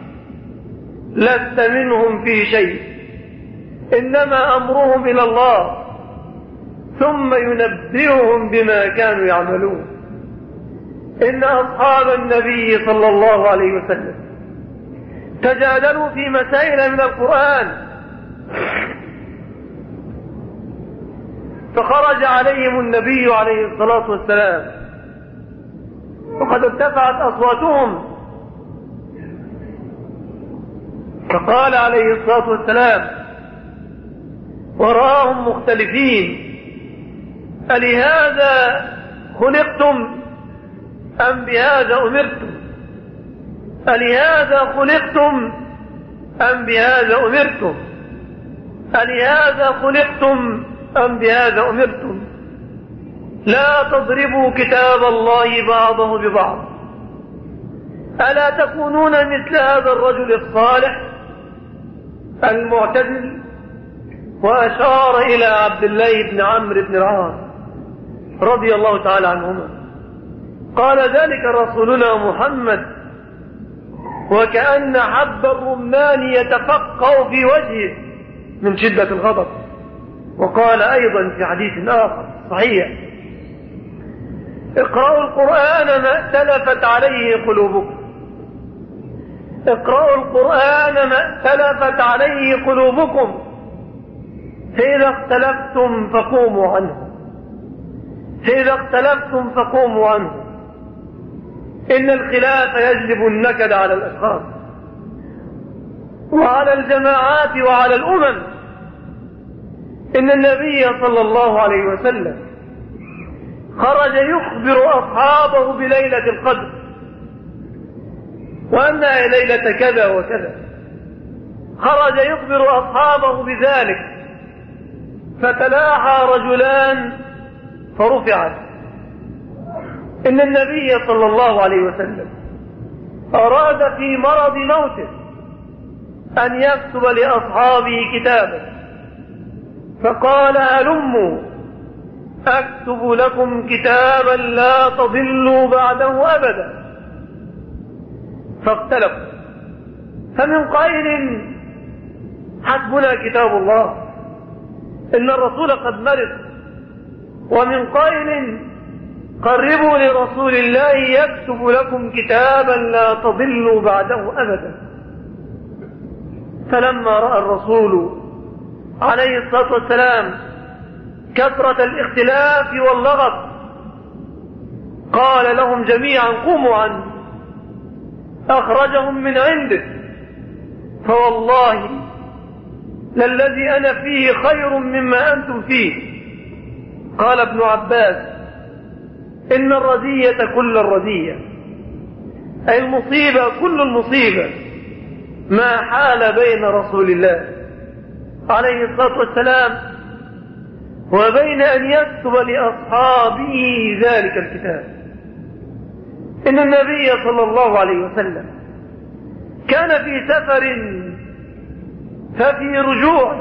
لست منهم في شيء إنما أمرهم إلى الله ثم ينبئهم بما كانوا يعملون. إن أصحاب النبي صلى الله عليه وسلم تجادلوا في مسائل من القرآن، فخرج عليهم النبي عليه الصلاة والسلام وقد ارتفعت أصواتهم، فقال عليه الصلاة والسلام وراهم مختلفين ألهذا خلقتم أم بهذا أمرتم؟ ألهذا خلقتم أم بهذا أمرتم؟ ألهذا خلقتم أم بهذا أمرتم؟ لا تضربوا كتاب الله بعضه ببعض، ألا تكونون مثل هذا الرجل الصالح المعتدل؟ وأشار إلى عبد الله بن عمرو بن العاص رضي الله تعالى عنهما. قال ذلك رسولنا محمد وكأن حب الرمان يتفقع في وجهه من شدة الغضب. وقال أيضا في حديث آخر صحيح اقرأوا القرآن ما ائتلفت عليه قلوبكم، اقرأوا القرآن ما ائتلفت عليه قلوبكم، فإذا اختلفتم فقوموا عنه، فإذا اختلفتم فقوموا عنه، إن الخلاف يجلب النكد على الأشخاص وعلى الجماعات وعلى الأمم. إن النبي صلى الله عليه وسلم خرج يخبر أصحابه بليلة القدر وأنها ليلة كذا وكذا، خرج يخبر أصحابه بذلك، فتلاحى رجلان فرفعت. إن النبي صلى الله عليه وسلم أراد في مرض موته أن يكتب لأصحابه كتابا، فقال هلموا أكتب لكم كتابا لا تضلوا بعده أبدا. فاختلفوا فمن قائل حسبنا كتاب الله إن الرسول قد مرض، ومن قائل قربوا لرسول الله يكتب لكم كتابا لا تضلوا بعده أبدا. فلما رأى الرسول عليه الصلاة والسلام كثرة الاختلاف واللغط قال لهم جميعا قوموا عنه، أخرجهم من عنده، فوالله للذي أنا فيه خير مما أنتم فيه. قال ابن عباس إن الرزية كل الرزية، أي المصيبة كل المصيبة ما حال بين رسول الله عليه الصلاة والسلام وبين أن يكتب لأصحابه ذلك الكتاب. إن النبي صلى الله عليه وسلم كان في سفر، ففي رجوع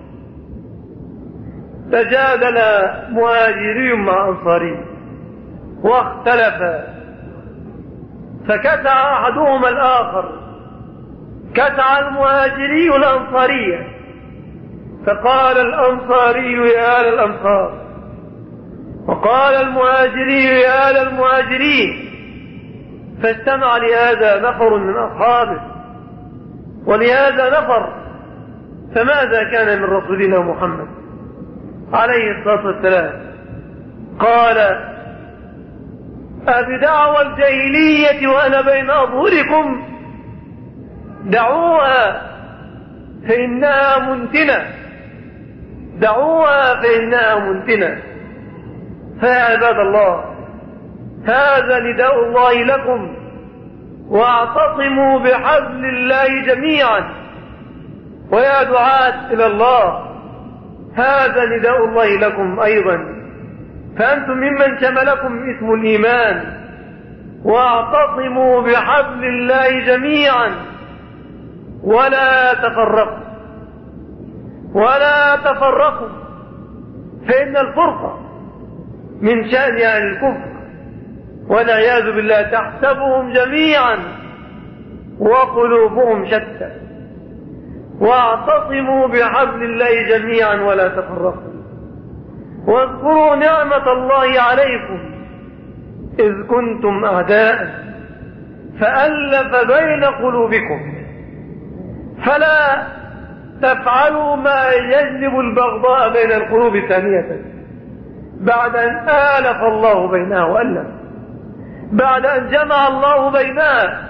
تجادل مهاجري مع أنصاري واختلفا، فكسع أحدهما الآخر، كسع المهاجري الأنصارية، فقال الأنصاري يا آل الأنصار، وقال المهاجري يا آل المهاجرين، فاجتمع لهذا نفر من أصحابه ولهذا نفر. فماذا كان من رسولنا محمد عليه الصلاة والسلام؟ قال أبدعوى الجاهلية وأنا بين أظهركم؟ دعوها فإنها منتنة، دعوها فإنها منتنة. فيا عباد الله، هذا نداء الله لكم، واعتصموا بحبل الله جميعا. ويا دعاة إلى الله، هذا نداء الله لكم أيضا، فأنتم ممن شملكم اسم الإيمان. واعتصموا بحبل الله جميعا ولا تفرقوا، ولا تفرقوا، فإن الفرقة من شأن أهل الكفر والعياذ بالله، تحسبهم جميعا وقلوبهم شتى. واعتصموا بحبل الله جميعا ولا تفرقوا. واذكروا نعمة الله عليكم إذ كنتم أعداء فألف بين قلوبكم، فلا تفعلوا ما يجلب البغضاء بين القلوب ثانية بعد أن آلف الله بينها وألف، بعد أن جمع الله بينها.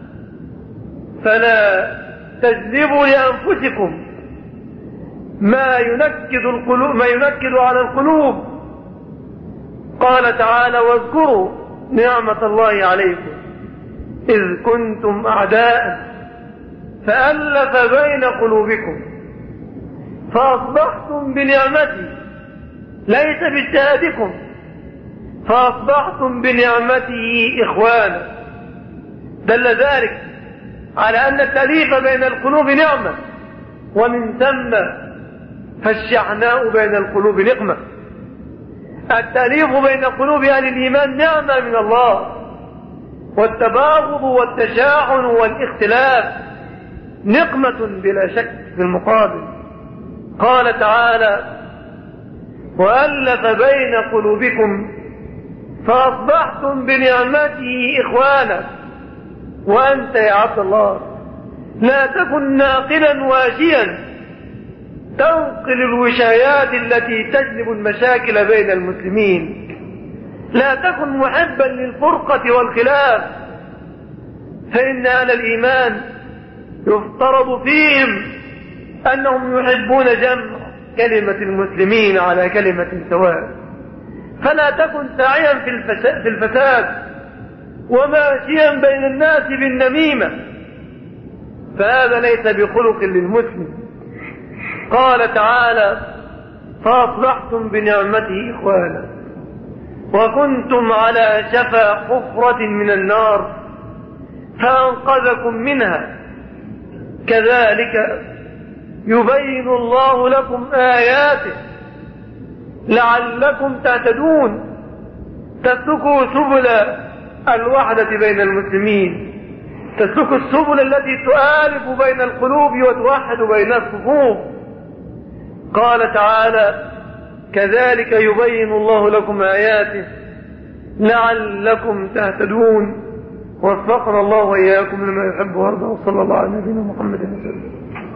فلا تجلبوا لأنفسكم ما ينكد على القلوب. قال تعالى واذكروا نعمة الله عليكم إذ كنتم أعداء فألف بين قلوبكم فأصبحتم بنعمتي، ليس باجتهادكم، فأصبحتم بنعمته إخوانا. دل ذلك على أن التأليف بين القلوب نعمة، ومن ثم فالشحناء بين القلوب نقمة. التأليف بين قلوب أهل الإيمان نعمة من الله، والتباغض والتشاحن والاختلاف نقمة بلا شك في المقابل. قال تعالى وألف بين قلوبكم فأصبحتم بنعمته إخوانا. وأنت يا عبد الله لا تكن ناقلا واشيا تنقل الوشايات التي تجلب المشاكل بين المسلمين. لا تكن محبا للفرقة والخلاف، فإن أهل الإيمان يفترض فيهم أنهم يحبون جمع كلمة المسلمين على كلمة سواء. فلا تكن ساعيا في الفساد وماشيا بين الناس بالنميمة، فهذا ليس بخلق للمسلم. قال تعالى فأصبحتم بنعمته إخوانا وكنتم على شفا حفرة من النار فأنقذكم منها. كذلك يبين الله لكم آياته لعلكم تهتدون، تسلكوا سبل الوحدة بين المسلمين، تسلك السبل التي تؤالف بين القلوب وتوحد بين الصفوف. قال تعالى: كذلك يبين الله لكم آياته لعلكم تهتدون. وفقنا الله وإياكم لما يحب ويرضى، وصلى الله على نبينا محمد وسلم.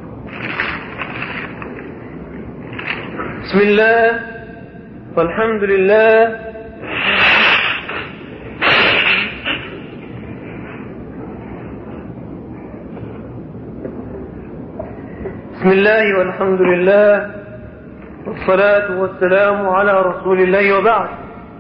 بسم الله والحمد لله بسم الله والحمد لله والصلاة والسلام على رسول الله، وبعد.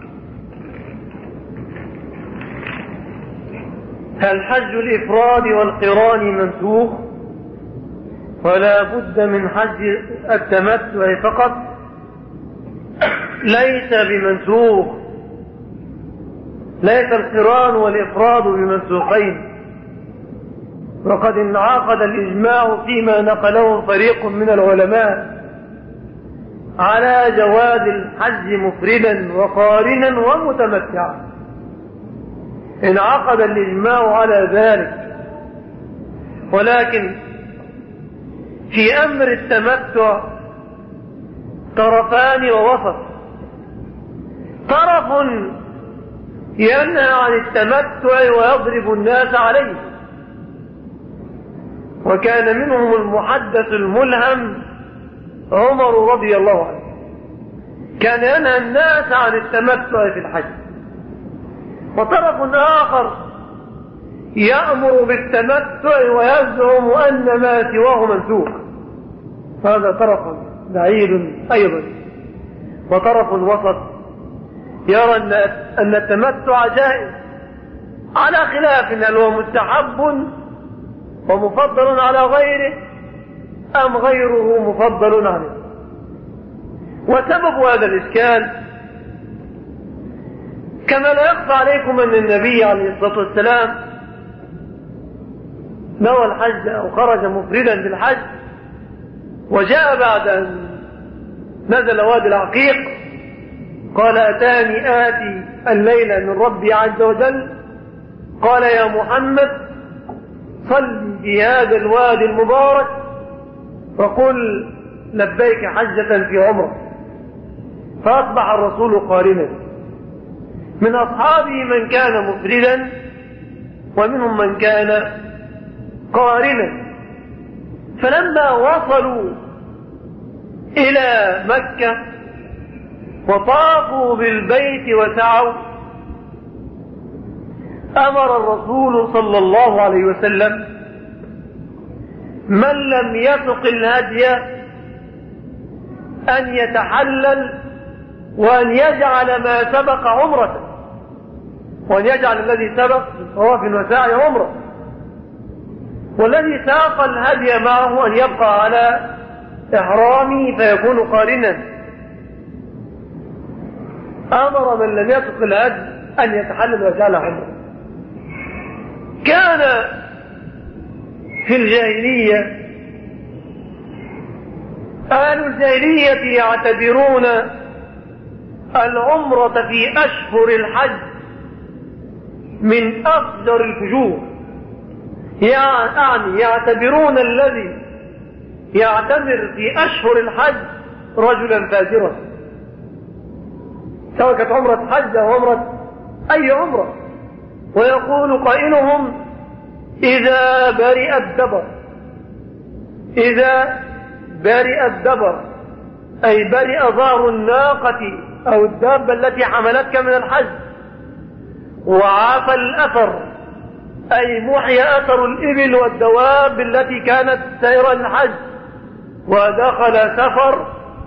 هل حج الإفراد والقران منسوخ ولا بد من حج التمتع فقط؟ ليس بمنسوخ، ليس القران والإفراد بمنسوخين، وقد انعقد الإجماع فيما نقله فريق من العلماء على جواز الحج مفردا وقارنا ومتمتعا. انعقد الإجماع على ذلك، ولكن في أمر التمتع طرفان ووسط. طرف ينهى عن التمتع ويضرب الناس عليه، وكان منهم المحدث الملهم عمر رضي الله عنه، كان ينهى الناس عن التمتع في الحج. وطرف آخر يأمر بالتمتع ويزعم أن ما سواه منسوخ. هذا طرف بعيد أيضا. وطرف وسط يرى أن التمتع جائز، على خلاف هل هو مستحب ومفضل على غيره أم غيره مفضل عليه. وسبب هذا الإشكال كما لا يخفى عليكم أن النبي عليه الصلاة والسلام نوى الحج أو خرج مفردا بالحج، وجاء بعد أن نزل وادي العقيق قال: أتاني آتي الليلة من ربي عز وجل، قال: يا محمد صل في هذا الوادي المبارك وقل لبيك حجة في عمره. فأصبح الرسول قارنا. من أصحابه من كان مفردا ومنهم من كان قارنا. فلما وصلوا إلى مكة وطافوا بالبيت وسعوا، أمر الرسول صلى الله عليه وسلم من لم يسق الهدي أن يتحلل وأن يجعل ما سبق عمرة، وأن يجعل الذي سبق من طواف وسعي عمرة، والذي ساق الهدي معه أن يبقى على إحرامه فيكون قارنا. أمر من لم يسق الهدي أن يتحلل ويجعل عمرة. كان في الجاهلية أهل الجاهلية يعتبرون العمرة في أشهر الحج من أفجر الفجور، يعني يعتبرون الذي يعتمر في أشهر الحج رجلا فاجرا، سواء كانت عمرة حج أو عمرة أي عمرة. ويقول قائلهم: إذا برئ الدبر، إذا برئ الدبر أي برئ ظهر الناقة أو الدابة التي حملتك من الحج، وعاف الأثر أي محي أثر الإبل والدواب التي كانت سيرا الحج، ودخل سفر.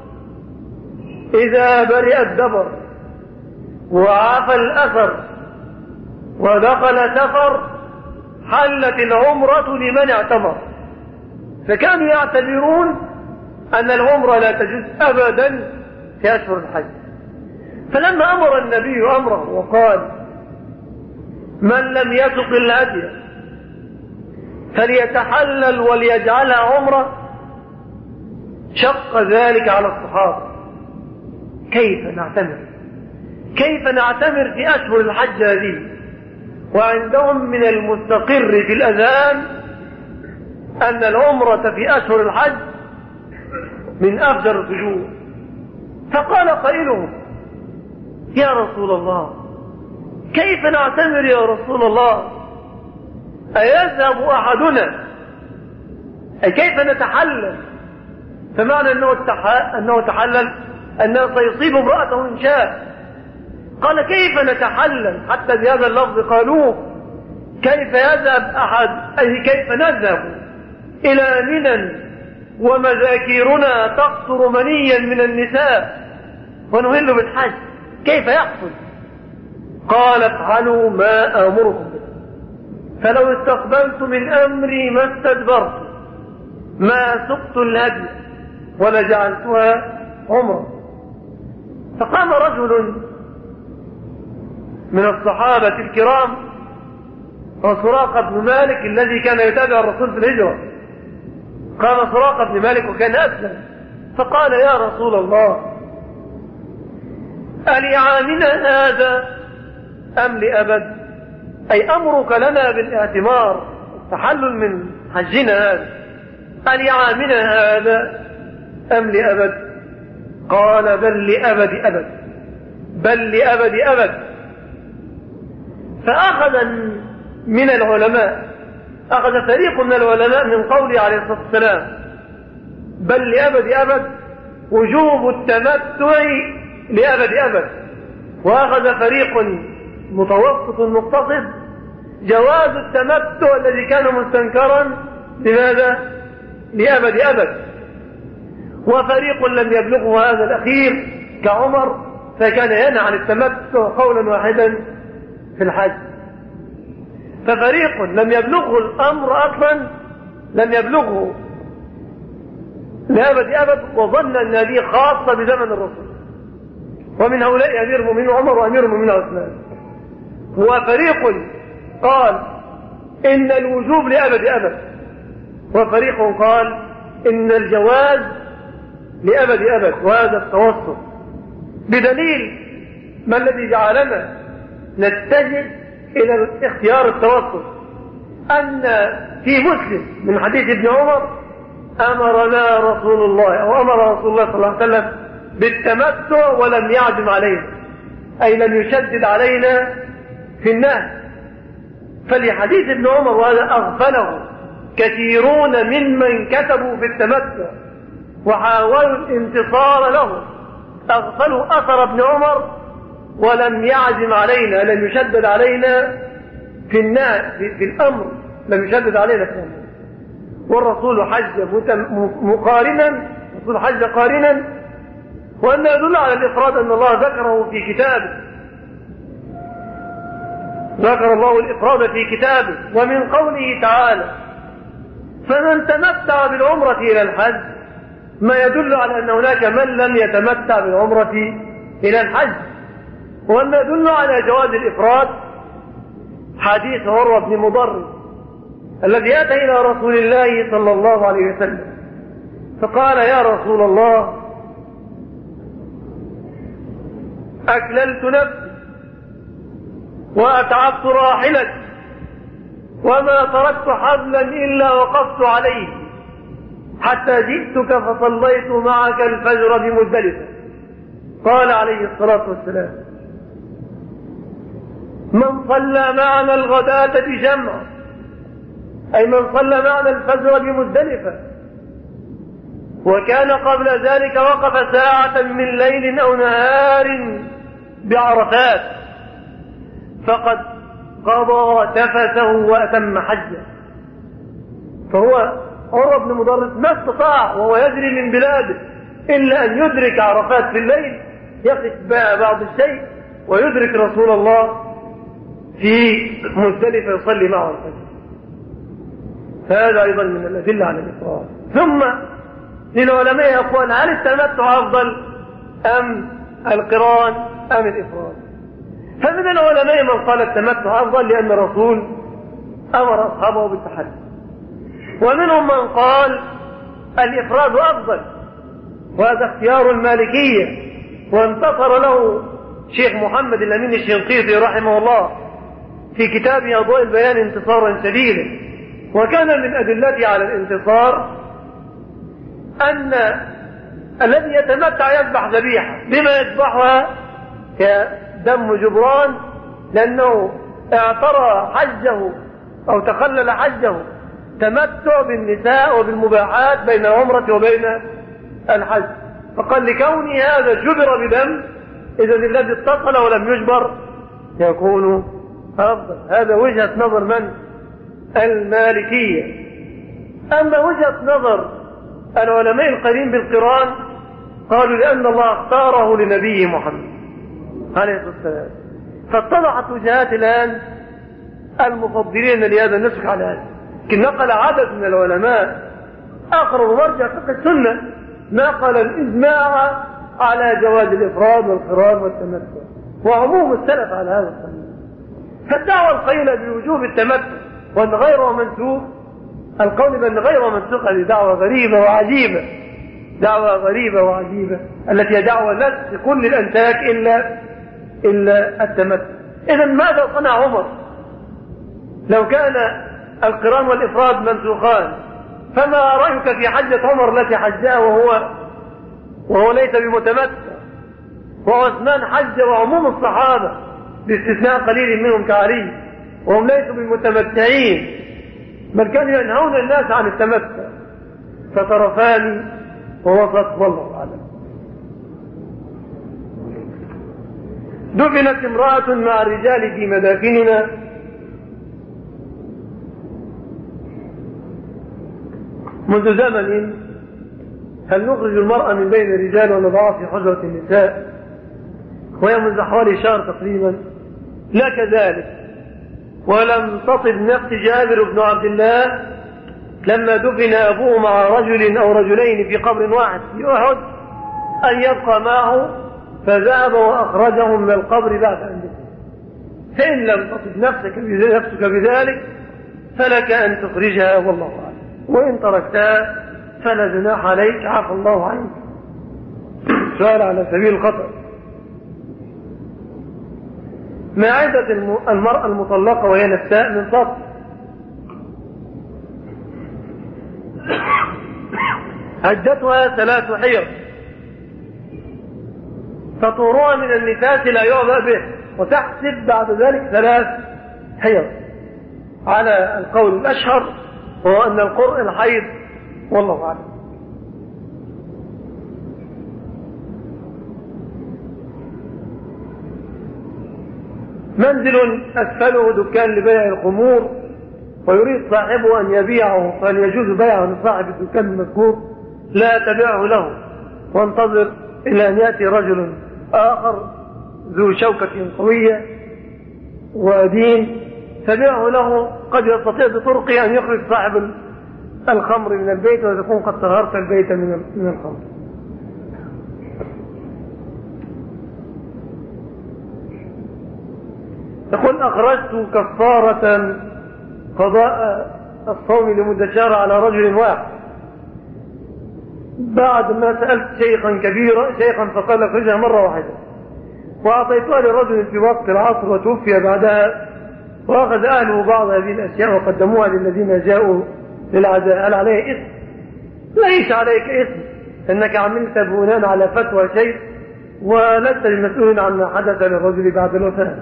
إذا برئ الدبر وعاف الأثر ودخل سفر حلت العمرة لمن اعتمر. فكانوا يعتبرون أن العمرة لا تجوز أبدا في أشهر الحج. فلما أمر النبي أمره وقال: من لم يسق الهدي فليتحلل وليجعلها عمرة، شق ذلك على الصحابة. كيف نعتمر في أشهر الحج هذه وعندهم من المستقر في الأذهان أن العمرة في أشهر الحج من أفجر الفجور. فقال قائلهم: يا رسول الله، كيف نعتمر يا رسول الله؟ أيذهب أحدنا؟ أي كيف نتحلل؟ فمعنى أنه تحلل أنه سيصيب امرأته إن شاء. قال: كيف نتحلل؟ حتى بهذا اللفظ قالوه: كيف يذهب أحد، أي كيف نذهب إلى منى ومذاكيرنا تقطر منيا من النساء ونهل بالحج؟ كيف يحصل؟ قال: افعلوا ما آمركم به، فلو استقبلت من أمري ما استدبرت، ما سقت الهدي ولا جعلتها عمرا. فقام رجل من الصحابة الكرام، وسراقة بن مالك الذي كان يتابع الرسول في الهجرة. قام سراقة بن مالك وكان أسلم، فقال: يا رسول الله، ألعامنا هذا أم لأبد؟ أي أمرك لنا بالاعتمار، التحلل من حجنا هذا، ألعامنا هذا أم لأبد؟ قال: بل لأبد أبد، بل لأبد أبد. فأخذ من العلماء، أخذ فريق من العلماء من قوله عليه الصلاة والسلام بل لأبد أبد وجوب التمتع لأبد أبد، وأخذ فريق متوسط مقتصد جواز التمتع الذي كان مستنكرا لماذا؟ لأبد أبد. وفريق لم يبلغه هذا الأخير كعمر، فكان ينهى عن التمتع قولا واحدا في الحج. ففريق لم يبلغه الأمر أصلا، لم يبلغه لأبد أبد، وظن أن هذه خاصة بزمن الرسول، ومن هؤلاء أمير المؤمنين عمر وأمير المؤمنين عثمان. وفريق قال إن الوجوب لأبد أبد، وفريق قال إن الجواز لأبد أبد، وهذا التوسط. بدليل ما الذي جعلنا نتجه إلى اختيار التوسط؟ أن في مسلم من حديث ابن عمر أمرنا رسول الله، أو أمر رسول الله صلى الله عليه وسلم بالتمتع ولم يعزم علينا، أي لم يشدد علينا في النهي. فلحديث ابن عمر، وهذا أغفله كثيرون ممن كتبوا في التمتع وحاولوا الانتصار له، أغفلوا أثر ابن عمر ولم يعزم علينا، لم يشدد علينا في النهي في الأمر، لم يشدد علينا في الأمر. والرسول حج مقارنا، الرسول حج قارنا، وأن يدل على الإفراد أن الله ذكره في كتابه، ذكر الله الإفراد في كتابه. ومن قوله تعالى فمن تمتع بالعمرة إلى الحج، ما يدل على أن هناك من لم يتمتع بالعمرة إلى الحج. وأن يدل على جواز الإفراد حديث عروة بن مضرب الذي أتى إلى رسول الله صلى الله عليه وسلم فقال: يا رسول الله، أكللت نفسي وأتعبت راحلتي وما تركت حبلا إلا وقفت عليه حتى جئتك فصليت معك الفجر بمزدلفة. قال عليه الصلاة والسلام: من صلى معنا الغداة بجمع، أي من صلى معنا الفجر بمزدلفة، وكان قبل ذلك وقف ساعة من ليل أو نهار بعرفات، فقد قضى تفته وأتم حجه. فهو عروة بن مضرب ما استطاع وهو يجري من بلاده إلا أن يدرك عرفات في الليل، يقف بعض الشيء ويدرك رسول الله في مزدلفة يصلي معه الفجر. هذا أيضا من الأدلة على الإفراد. ثم للعلماء أقوال: هل التمتع أفضل أم القران أم الإفراد؟ فمن العلماء من قال التمتع أفضل لأن الرسول أمر أصحابه بالتحلل، ومنهم من قال الإفراد أفضل، وهذا اختيار المالكية، وانتصر له شيخ محمد الأمين الشنقيطي رحمه الله في كتابه أضواء البيان انتصارا شديدا، وكان من أدلته على الانتصار أن الذي يتمتع يذبح ذبيحة بما يذبحها كدم جبران، لأنه اعترى حجه أو تخلل حجه تمتع بالنساء وبالمباحات بين العمرة وبين الحج، فقال لكون هذا جبر بدم إذا الذي اتصل ولم يجبر يكون أفضل. هذا وجهة نظر من؟ المالكية. أما وجهة نظر العلماء القديم بالقران قالوا لأن الله اختاره لنبيه محمد عليه الصلاة والسلام، فاتضحت وجهات الآن المفضلين لهذا النسك على هذا. لكن نقل عدد من العلماء أقرب مرجع فقه السنة نقل الإجماع على جواز الإفراد والقران والتمتع، وعموم السلف على هذا الصنيع. فالدعوة القيلة بوجوب التمتع وأن غيره منسوخ، القول بأن غيره منسوخ هذه دعوة غريبة وعجيبة، دعوة غريبة وعجيبة التي هي دعوة نسخ كل الأنساك إلا التمتع. إذن ماذا صنع عمر؟ لو كان القران والإفراد منسوخان فما رأيك في حجة عمر التي حجها وهو ليس بمتمتع، وعثمان حج وعموم الصحابة باستثناء قليل منهم كعلي وهم ليسوا بمتمتعين بل كانوا ينهون الناس عن التمتع، فطرفان ووسط والله أعلم. دفنت امرأة مع الرجال في مدافننا منذ زمن، هل نخرج المرأة من بين الرجال ونضعها في حجرة النساء؟ وهي منذ حوالي شهر تقريبا. لا كذلك، ولم تطب نفس جابر بن عبد الله لما دفن أبوه مع رجل أو رجلين في قبر واحد في أحد أن يبقى معه، فذهب وأخرجهم من القبر بعد أن دفن. فإن لم تطب نفسك بذلك فلك أن تخرجها والله أعلم، وإن تركتها فلا جناح عليك عفى الله عنك. سؤال على سبيل الخطأ: ما عدة المرأة المطلقة وهي نساء من فضل؟ عدتها 3 حيض، فطورها من النفاس لا يعبأ به، وتحسب بعد ذلك 3 حيض على القول الأشهر وهو أن القرء الحيض والله أعلم. منزل أسفله دكان لبيع الخمور ويريد صاحبه أن يبيعه، فهل يجوز بيعه لصاحب الدكان المذكور؟ لا تبيعه له، وانتظر إلى أن يأتي رجل آخر ذو شوكة قوية ودين تبيعه له، قد يستطيع بطرقه أن يخرج صاحب الخمر من البيت وتكون قد طهرت البيت من الخمر. يقول: أخرجت كفارة قضاء الصوم لمدة شهر على رجل واحد، بعد ما سألت شيخا فقال اخرجها مرة واحدة، وأعطيتها لرجل في وقت العصر وتوفي بعدها، وأخذ أهله بعض هذه الأشياء وقدموها للذين جاءوا للعزاء. هل عليه إثم؟ ليس عليك إثم، أنك عملت بناء على فتوى شيء ولست بمسؤول عما حدث للرجل بعد الوفاة.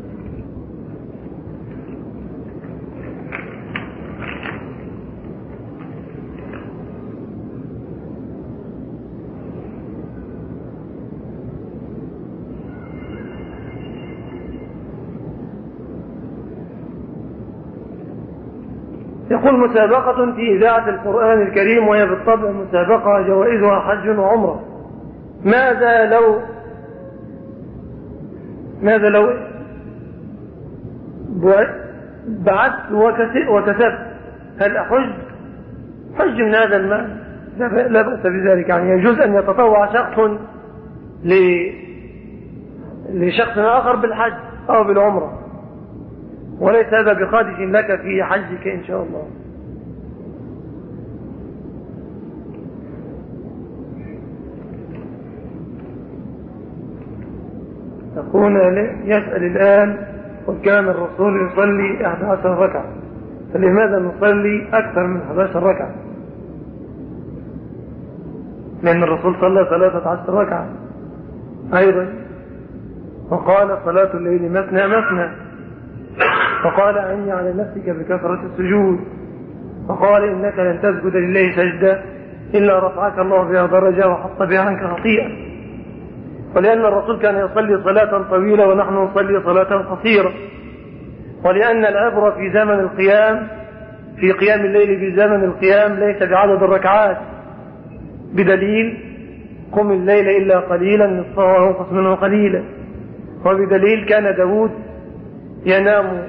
يقول: مسابقة في إذاعة القرآن الكريم، وهي بالطبع مسابقة جوائزها حج وعمرة، ماذا لو بعثت وكسبت؟ هل أحج؟ حج من هذا المال لا بأس بذلك، يعني يجوز أن يتطوع شخص لشخص آخر بالحج أو بالعمرة، وليس هذا بخادش لك في حجك إن شاء الله. يسأل الآن: وكان الرسول يصلي 11 ركعة، فلماذا نصلي أكثر من 11 ركعة؟ لأن الرسول صلى 13 ركعة أيضا، وقال صلاة الليل مثنى مثنى، وقال أعني على نفسك بكثرة السجود، وقال إنك لن تسجد لله سجدة إلا رفعك الله بها درجة وحط بها عنك خطيئة. ولأن الرسول كان يصلي صلاة طويلة ونحن نصلي صلاة قصيرة، ولأن العبرة في زمن القيام، في قيام الليل في زمن القيام، ليس بعدد الركعات، بدليل قم الليل إلا قليلا نصفه وانقص منه قليلا، وبدليل كان داود ينام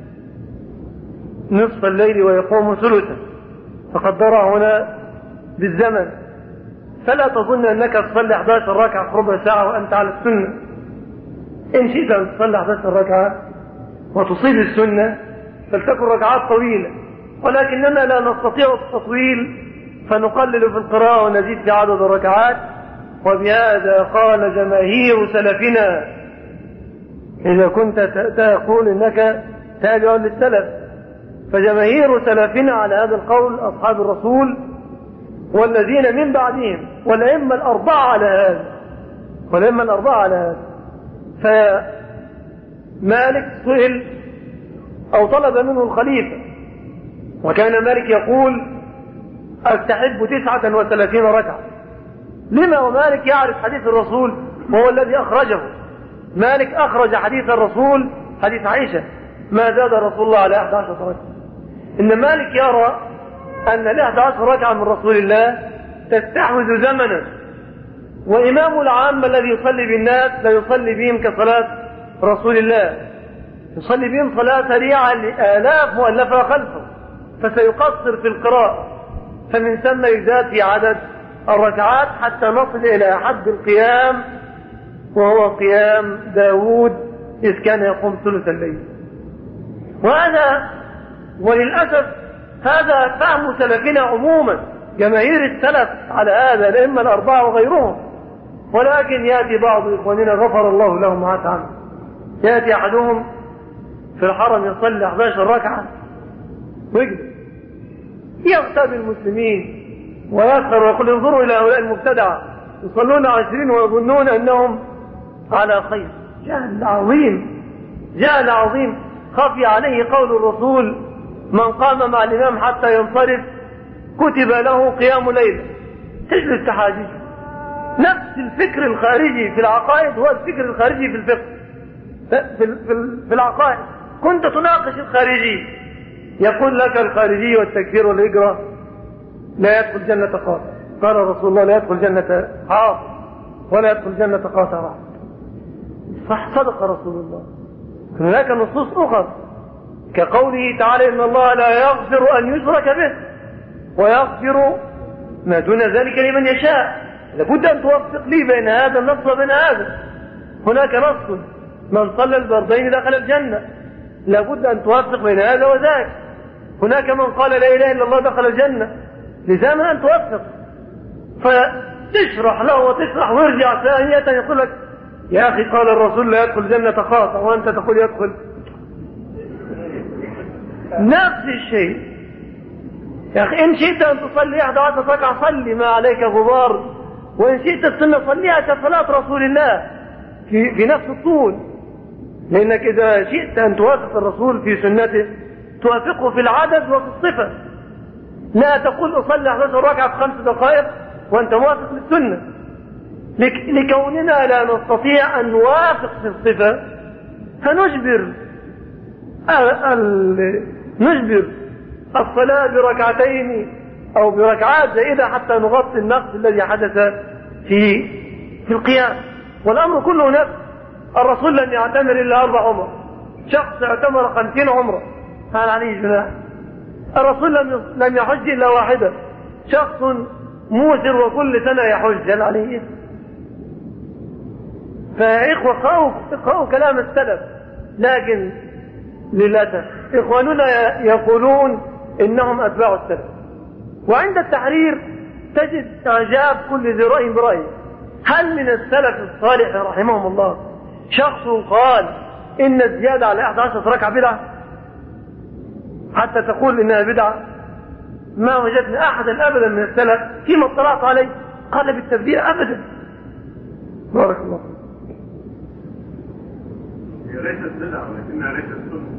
نصف الليل ويقوم ثلثا، فقدرها هنا بالزمن. فلا تظن أنك تصلي 11 ركعة في ربع ساعة وأنت على السنة. إن شئت أن تصلي 11 ركعة وتصيب السنة فلتكن ركعات طويلة، ولكننا لا نستطيع التطويل فنقلل في القراءة ونزيد في عدد الركعات. وبهذا قال جماهير سلفنا، إذا كنت تقول إنك تابع للسلف، فجماهير سلفنا على هذا القول أصحاب الرسول والذين من بعدهم، والأئمة الأربعة على هذا، والأئمة الأربعة على هذا. فمالك سئل أو طلب منه الخليفة، وكان مالك يقول أستحب 39 ركعة. لما ومالك يعرف حديث الرسول وهو الذي أخرجه؟ مالك أخرج حديث الرسول، حديث عائشة، ما زاد رسول الله على 11 ركعة. إن مالك يرى أن 11 ركعة من رسول الله تستحوذ زمنا، وإمام العام الذي يصلي بالناس لا يصلي بهم كصلاة رسول الله، يصلي بهم صلاة سريعة لآلاف مؤلفة خلفه، فسيقصر في القراءة، فمن ثم يزاد في عدد الركعات حتى نصل إلى حد القيام، وهو قيام داود إذ كان يقوم ثلث الليل. وهذا وللأسف هذا فهم سلفنا عموما، جماهير السلف على هذا، الأئمة الأربعة وغيرهم. ولكن يأتي بعض إخواننا غفر الله لهم وعافى عنهم، يأتي أحدهم في الحرم يصلي 11 ركعة ويجلس يغتاب المسلمين ويسخر ويقول انظروا إلى هؤلاء المبتدعة يصلون 20 ويظنون أنهم على خير. جهل عظيم، جهل عظيم. خفي عليه قول الرسول من قام مع الإمام حتى ينصرف كتب له قيام ليلة. تجلس التحاجيج، نفس الفكر الخارجي في العقائد هو الفكر الخارجي في الفقه. في العقائد كنت تناقش الخارجي، يقول لك الخارجي والتكفير والهجرة لا يدخل جنة قاطع. قال رسول الله لا يدخل جنة عاص ولا يدخل جنة قاطع. صح، صدق رسول الله. هناك نصوص أخرى كقوله تعالى إن الله لا يغفر أن يشرك به ويغفر ما دون ذلك لمن يشاء. لابد أن توفق لي بين هذا النص وبين هذا. هناك نص من صلى البردين دخل الجنة، لابد أن توفق بين هذا وذاك. هناك من قال لا إله إلا الله دخل الجنة، لزام أن توفق. فتشرح له وتشرح ويرجع ثانية يقول لك يا أخي قال الرسول لا يدخل جنة قاطع وأنت تقول يدخل. نفس الشيء يا أخي. إن شئت أن تصلي 11 ركعة صلي ما عليك غبار، وإن شئت السنة صليها كصلاة رسول الله في نفس الطول، لأنك إذا شئت أن توافق الرسول في سنته توافقه في العدد وفي الصفة. لا تقول أصلي 11 ركعة في 5 دقائق وأنت موافق للسنة. لكوننا لا نستطيع أن نوافق في الصفة فنجبر نجبر الصلاة بركعتين أو بركعات زائدة حتى نغطي النقص الذي حدث في القيام. والأمر كله نفس. الرسول لم يعتمر إلا 4 عمر، شخص اعتمر 50 عمره هل عليه جناح. الرسول لم يحج إلا 1، شخص موسر وكل سنة يحج هل عليه. فإخوة اقرأوا كلام السلف. لكن للأسف إخواننا يقولون إنهم أتباع السلف، وعند التحرير تجد إعجاب كل ذي رأي برأيه. هل من السلف الصالح رحمهم الله شخص قال إن الزيادة على 11 ركعة بدعة حتى تقول إنها بدعة؟ ما وجدنا أحدا أبدا من السلف فيما اطلعت عليه قال بالتبديل أبدا. بارك الله.
هي ليست بدعة ولكنها ليست سنة.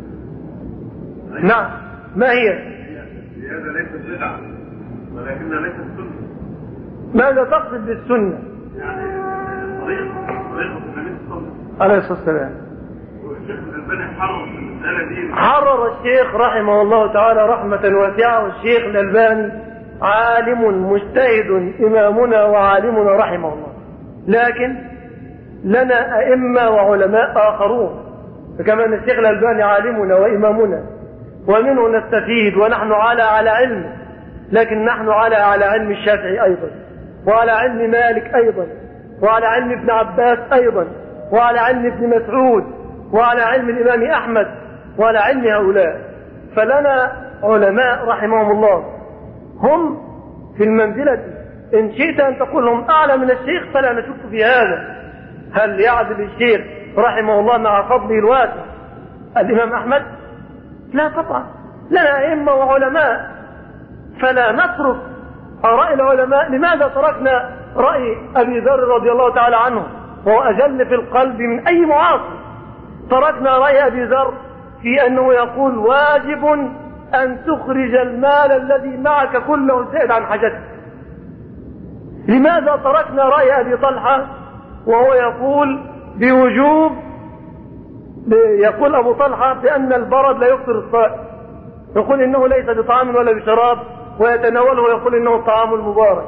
نعم. ما هي؟
الزيادة ليست بدعة ولكنها ليست سنة.
ماذا تقصد بالسنة؟
يعني طريقة النبي صلى الله عليه وسلم
عليه الصلاة والسلام.
والشيخ الألباني حرر في المسألة دي.
حرر الشيخ رحمه الله تعالى رحمة واسعة، والشيخ الألباني عالم مجتهد إمامنا وعالمنا رحمه الله، لكن لنا أئمة وعلماء آخرون، فكما أن الشيخ الألباني عالمنا وإمامنا ومنه نستفيد ونحن على علم، لكن نحن على علم الشافعي أيضا، وعلى علم مالك أيضا، وعلى علم ابن عباس أيضا، وعلى علم ابن مسعود، وعلى علم الإمام أحمد، وعلى علم هؤلاء. فلنا علماء رحمهم الله هم في المنزلة، إن شئت أن تقول هم أعلى من الشيخ فلا نشك في هذا. هل يعدل الشيخ رحمه الله مع فضله الواسع الإمام أحمد؟ لا طبعا. لنا أئمة وعلماء فلا نترك آراء العلماء. لماذا تركنا رأي أبي ذر رضي الله تعالى عنه وهو أجل في القلب من أي معاصر؟ تركنا رأي أبي ذر في أنه يقول واجب أن تخرج المال الذي معك كله زائد عن حاجتك. لماذا تركنا رأي أبي طلحة وهو يقول بوجوب، يقول أبو طلحة بأن البرد لا يفطر الصائم، يقول إنه ليس بطعام ولا بشراب، ويتناوله ويقول إنه الطعام المبارك.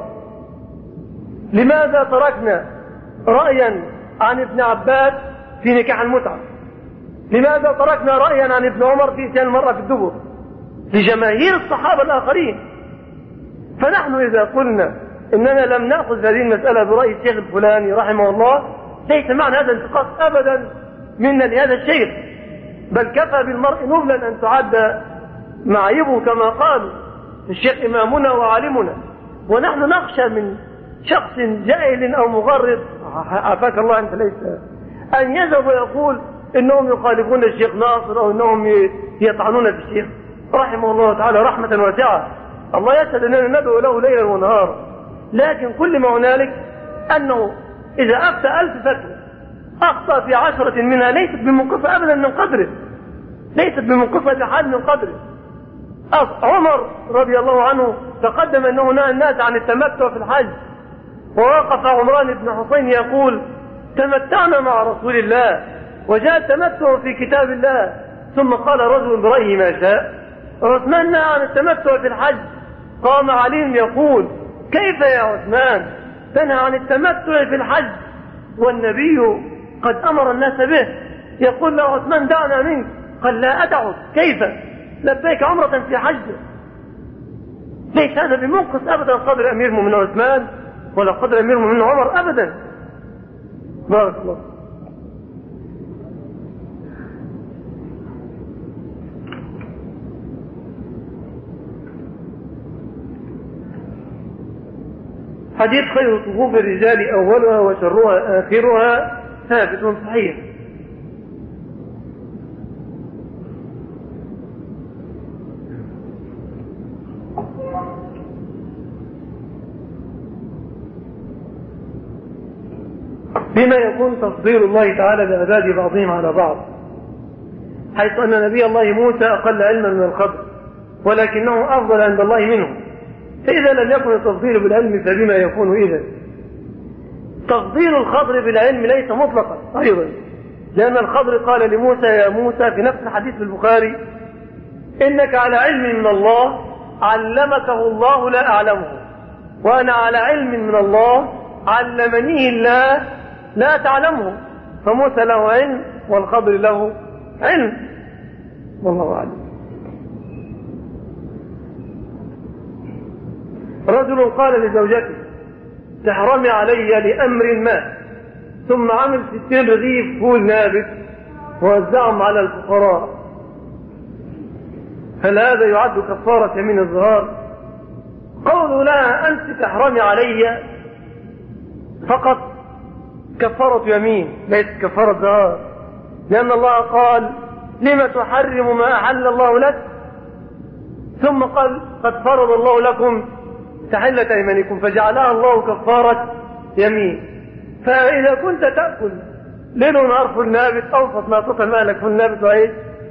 لماذا تركنا رأيا عن ابن عباس في نكاح المتعة؟ لماذا تركنا رأيا عن ابن عمر في إتيان المرأة في الدبر لجماهير الصحابة الآخرين؟ فنحن إذا قلنا إننا لم نأخذ هذه المسألة برأي الشيخ الفلاني رحمه الله ليس معنى هذا انتقاص أبدا منا لهذا الشيخ، بل كفى بالمرء نبلا أن تعد معيبه كما قالوا. الشيخ إمامنا وعالمنا، ونحن نخشى من شخص جاهل أو مغرض عافاك الله أنت ليس أن يذهب ويقول إنهم يخالفون الشيخ ناصر أو إنهم يطعنون في الشيخ رحمه الله تعالى رحمة واسعة. الله يشهد أننا ندعو له ليلا ونهارا، لكن كل ما هنالك أنه إذا أفتى 1000 فتوى أخطأ في 10 منها ليست بمنقصة أبدا من قدره، ليست بمنقصة بحال من قدره. عمر رضي الله عنه تقدم أنه نهى الناس عن التمتع في الحج، ووقف عمران بن حسين يقول تمتعنا مع رسول الله وجاء التمتع في كتاب الله، ثم قال رجل برأيه ما شاء. عثمان نهى عن التمتع في الحج، قام علي يقول كيف يا عثمان تنهى عن التمتع في الحج والنبي قد أمر الناس به؟ يقول له عثمان دعنا منك، قال لا أدعك، كيف لبيك عمرة في حج؟ ليس هذا بمنقص أبدا قدر أمير من عثمان ولا قدر أمير من عمر أبدا. بارك الله. حديث خير صفوف الرجال أولها وشرها آخرها ثابت صحيح. بما يكون تفضيل الله تعالى بعباد بعضهم على بعض، حيث أن نبي الله موسى أقل علما من الخضر ولكنه أفضل عند الله منه. فإذا لم يكن التفضيل بالعلم فبما يكون إذن؟ تفضيل الخضر بالعلم ليس مطلقا أيضا، لأن الخضر قال لموسى يا موسى في نفس الحديث في البخاري إنك على علم من الله علمكه الله لا أعلمه، وأنا على علم من الله علمنيه الله لا تعلمه. فموسى له علم والخضر له علم، والله أعلم. رجل قال لزوجته تحرمي علي لأمر ما، ثم عمل 60 رغيف فول نابت ووزعهم على الفقراء، هل هذا يعد كفارة يمين الظهار؟ قولوا لها أنت تحرمي علي فقط كفارة يمين ليست كفارة ظهار، لأن الله قال لم تحرم ما أحل الله لك، ثم قال قد فرض الله لكم تحلة أيمانكم فجعلها الله كفارة يمين. فإذا كنت تأكل ليل ونهار فول نابت أوسط ما تطعم أهلك فول نابت وعيش،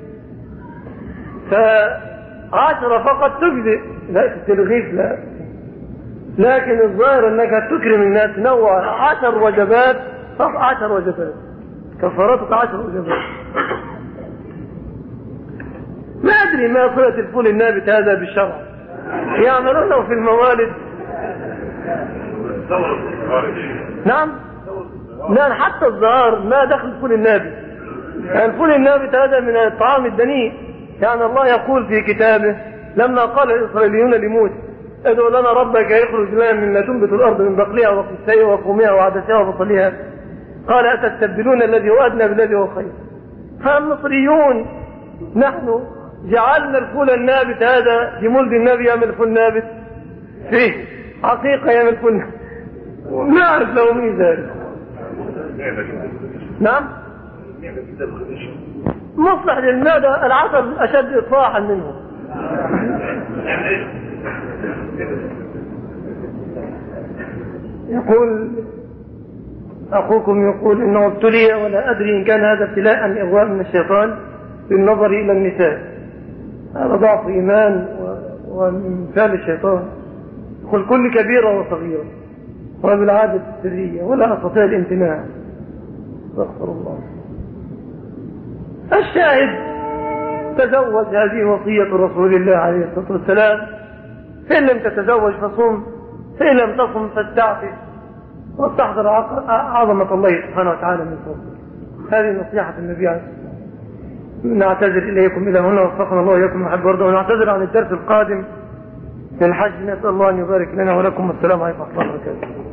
ف10 فقط تجزئ، لا تلغيك لا، لكن الظاهر أنك تكرم الناس، نوع 10 وجبات، طب 10 وجبات كفارتك 10 وجبات. ما أدري ما صلة الفول النابت هذا بالشرع، يعملونه في الموالد. نعم، لا حتى الزهار ما دخل الفول النابت. الفول النابت هذا من الطعام الدنيء. يعني الله يقول في كتابه لما قال الإسرائيليون لموسى ادعو لنا ربك يخرج لنا مما تنبت الأرض من بقلها وقثائها وفومها وعدسها وبصلها قال أتستبدلون الذي هو أدنى بالذي هو خير. فالمصريون نحن جعلنا الفول النابت هذا في مولد النبي يعمل فول نابت، فيه حقيقة يعمل فول نابت، نعرف له من ذلك. نعم، مصلح للمعدة، العسل أشد إصلاحا منه. يقول أخوكم يقول إنه ابتلي ولا أدري إن كان هذا ابتلاء إغواء من الشيطان بالنظر إلى النساء، هذا ضعف إيمان ومن فعل الشيطان. يقول كل كبيرة وصغيرة وبالعادة السرية ولا أستطيع الامتناع، استغفر الله. الشاهد تزوج، هذه وصية رسول الله عليه الصلاة والسلام، فإن لم تتزوج فصم، فإن لم تصم فاستعفف واستحضر عظمة الله سبحانه وتعالى من فضله. هذه نصيحة النبي عليه الصلاة والسلام. نعتذر إليكم إلى هنا وفقنا الله وإياكم محب ورده، ونعتذر عن الدرس القادم في الحج. نسأل الله أن يبارك لنا ولكم، والسلام عليكم ورحمة الله وبركاته.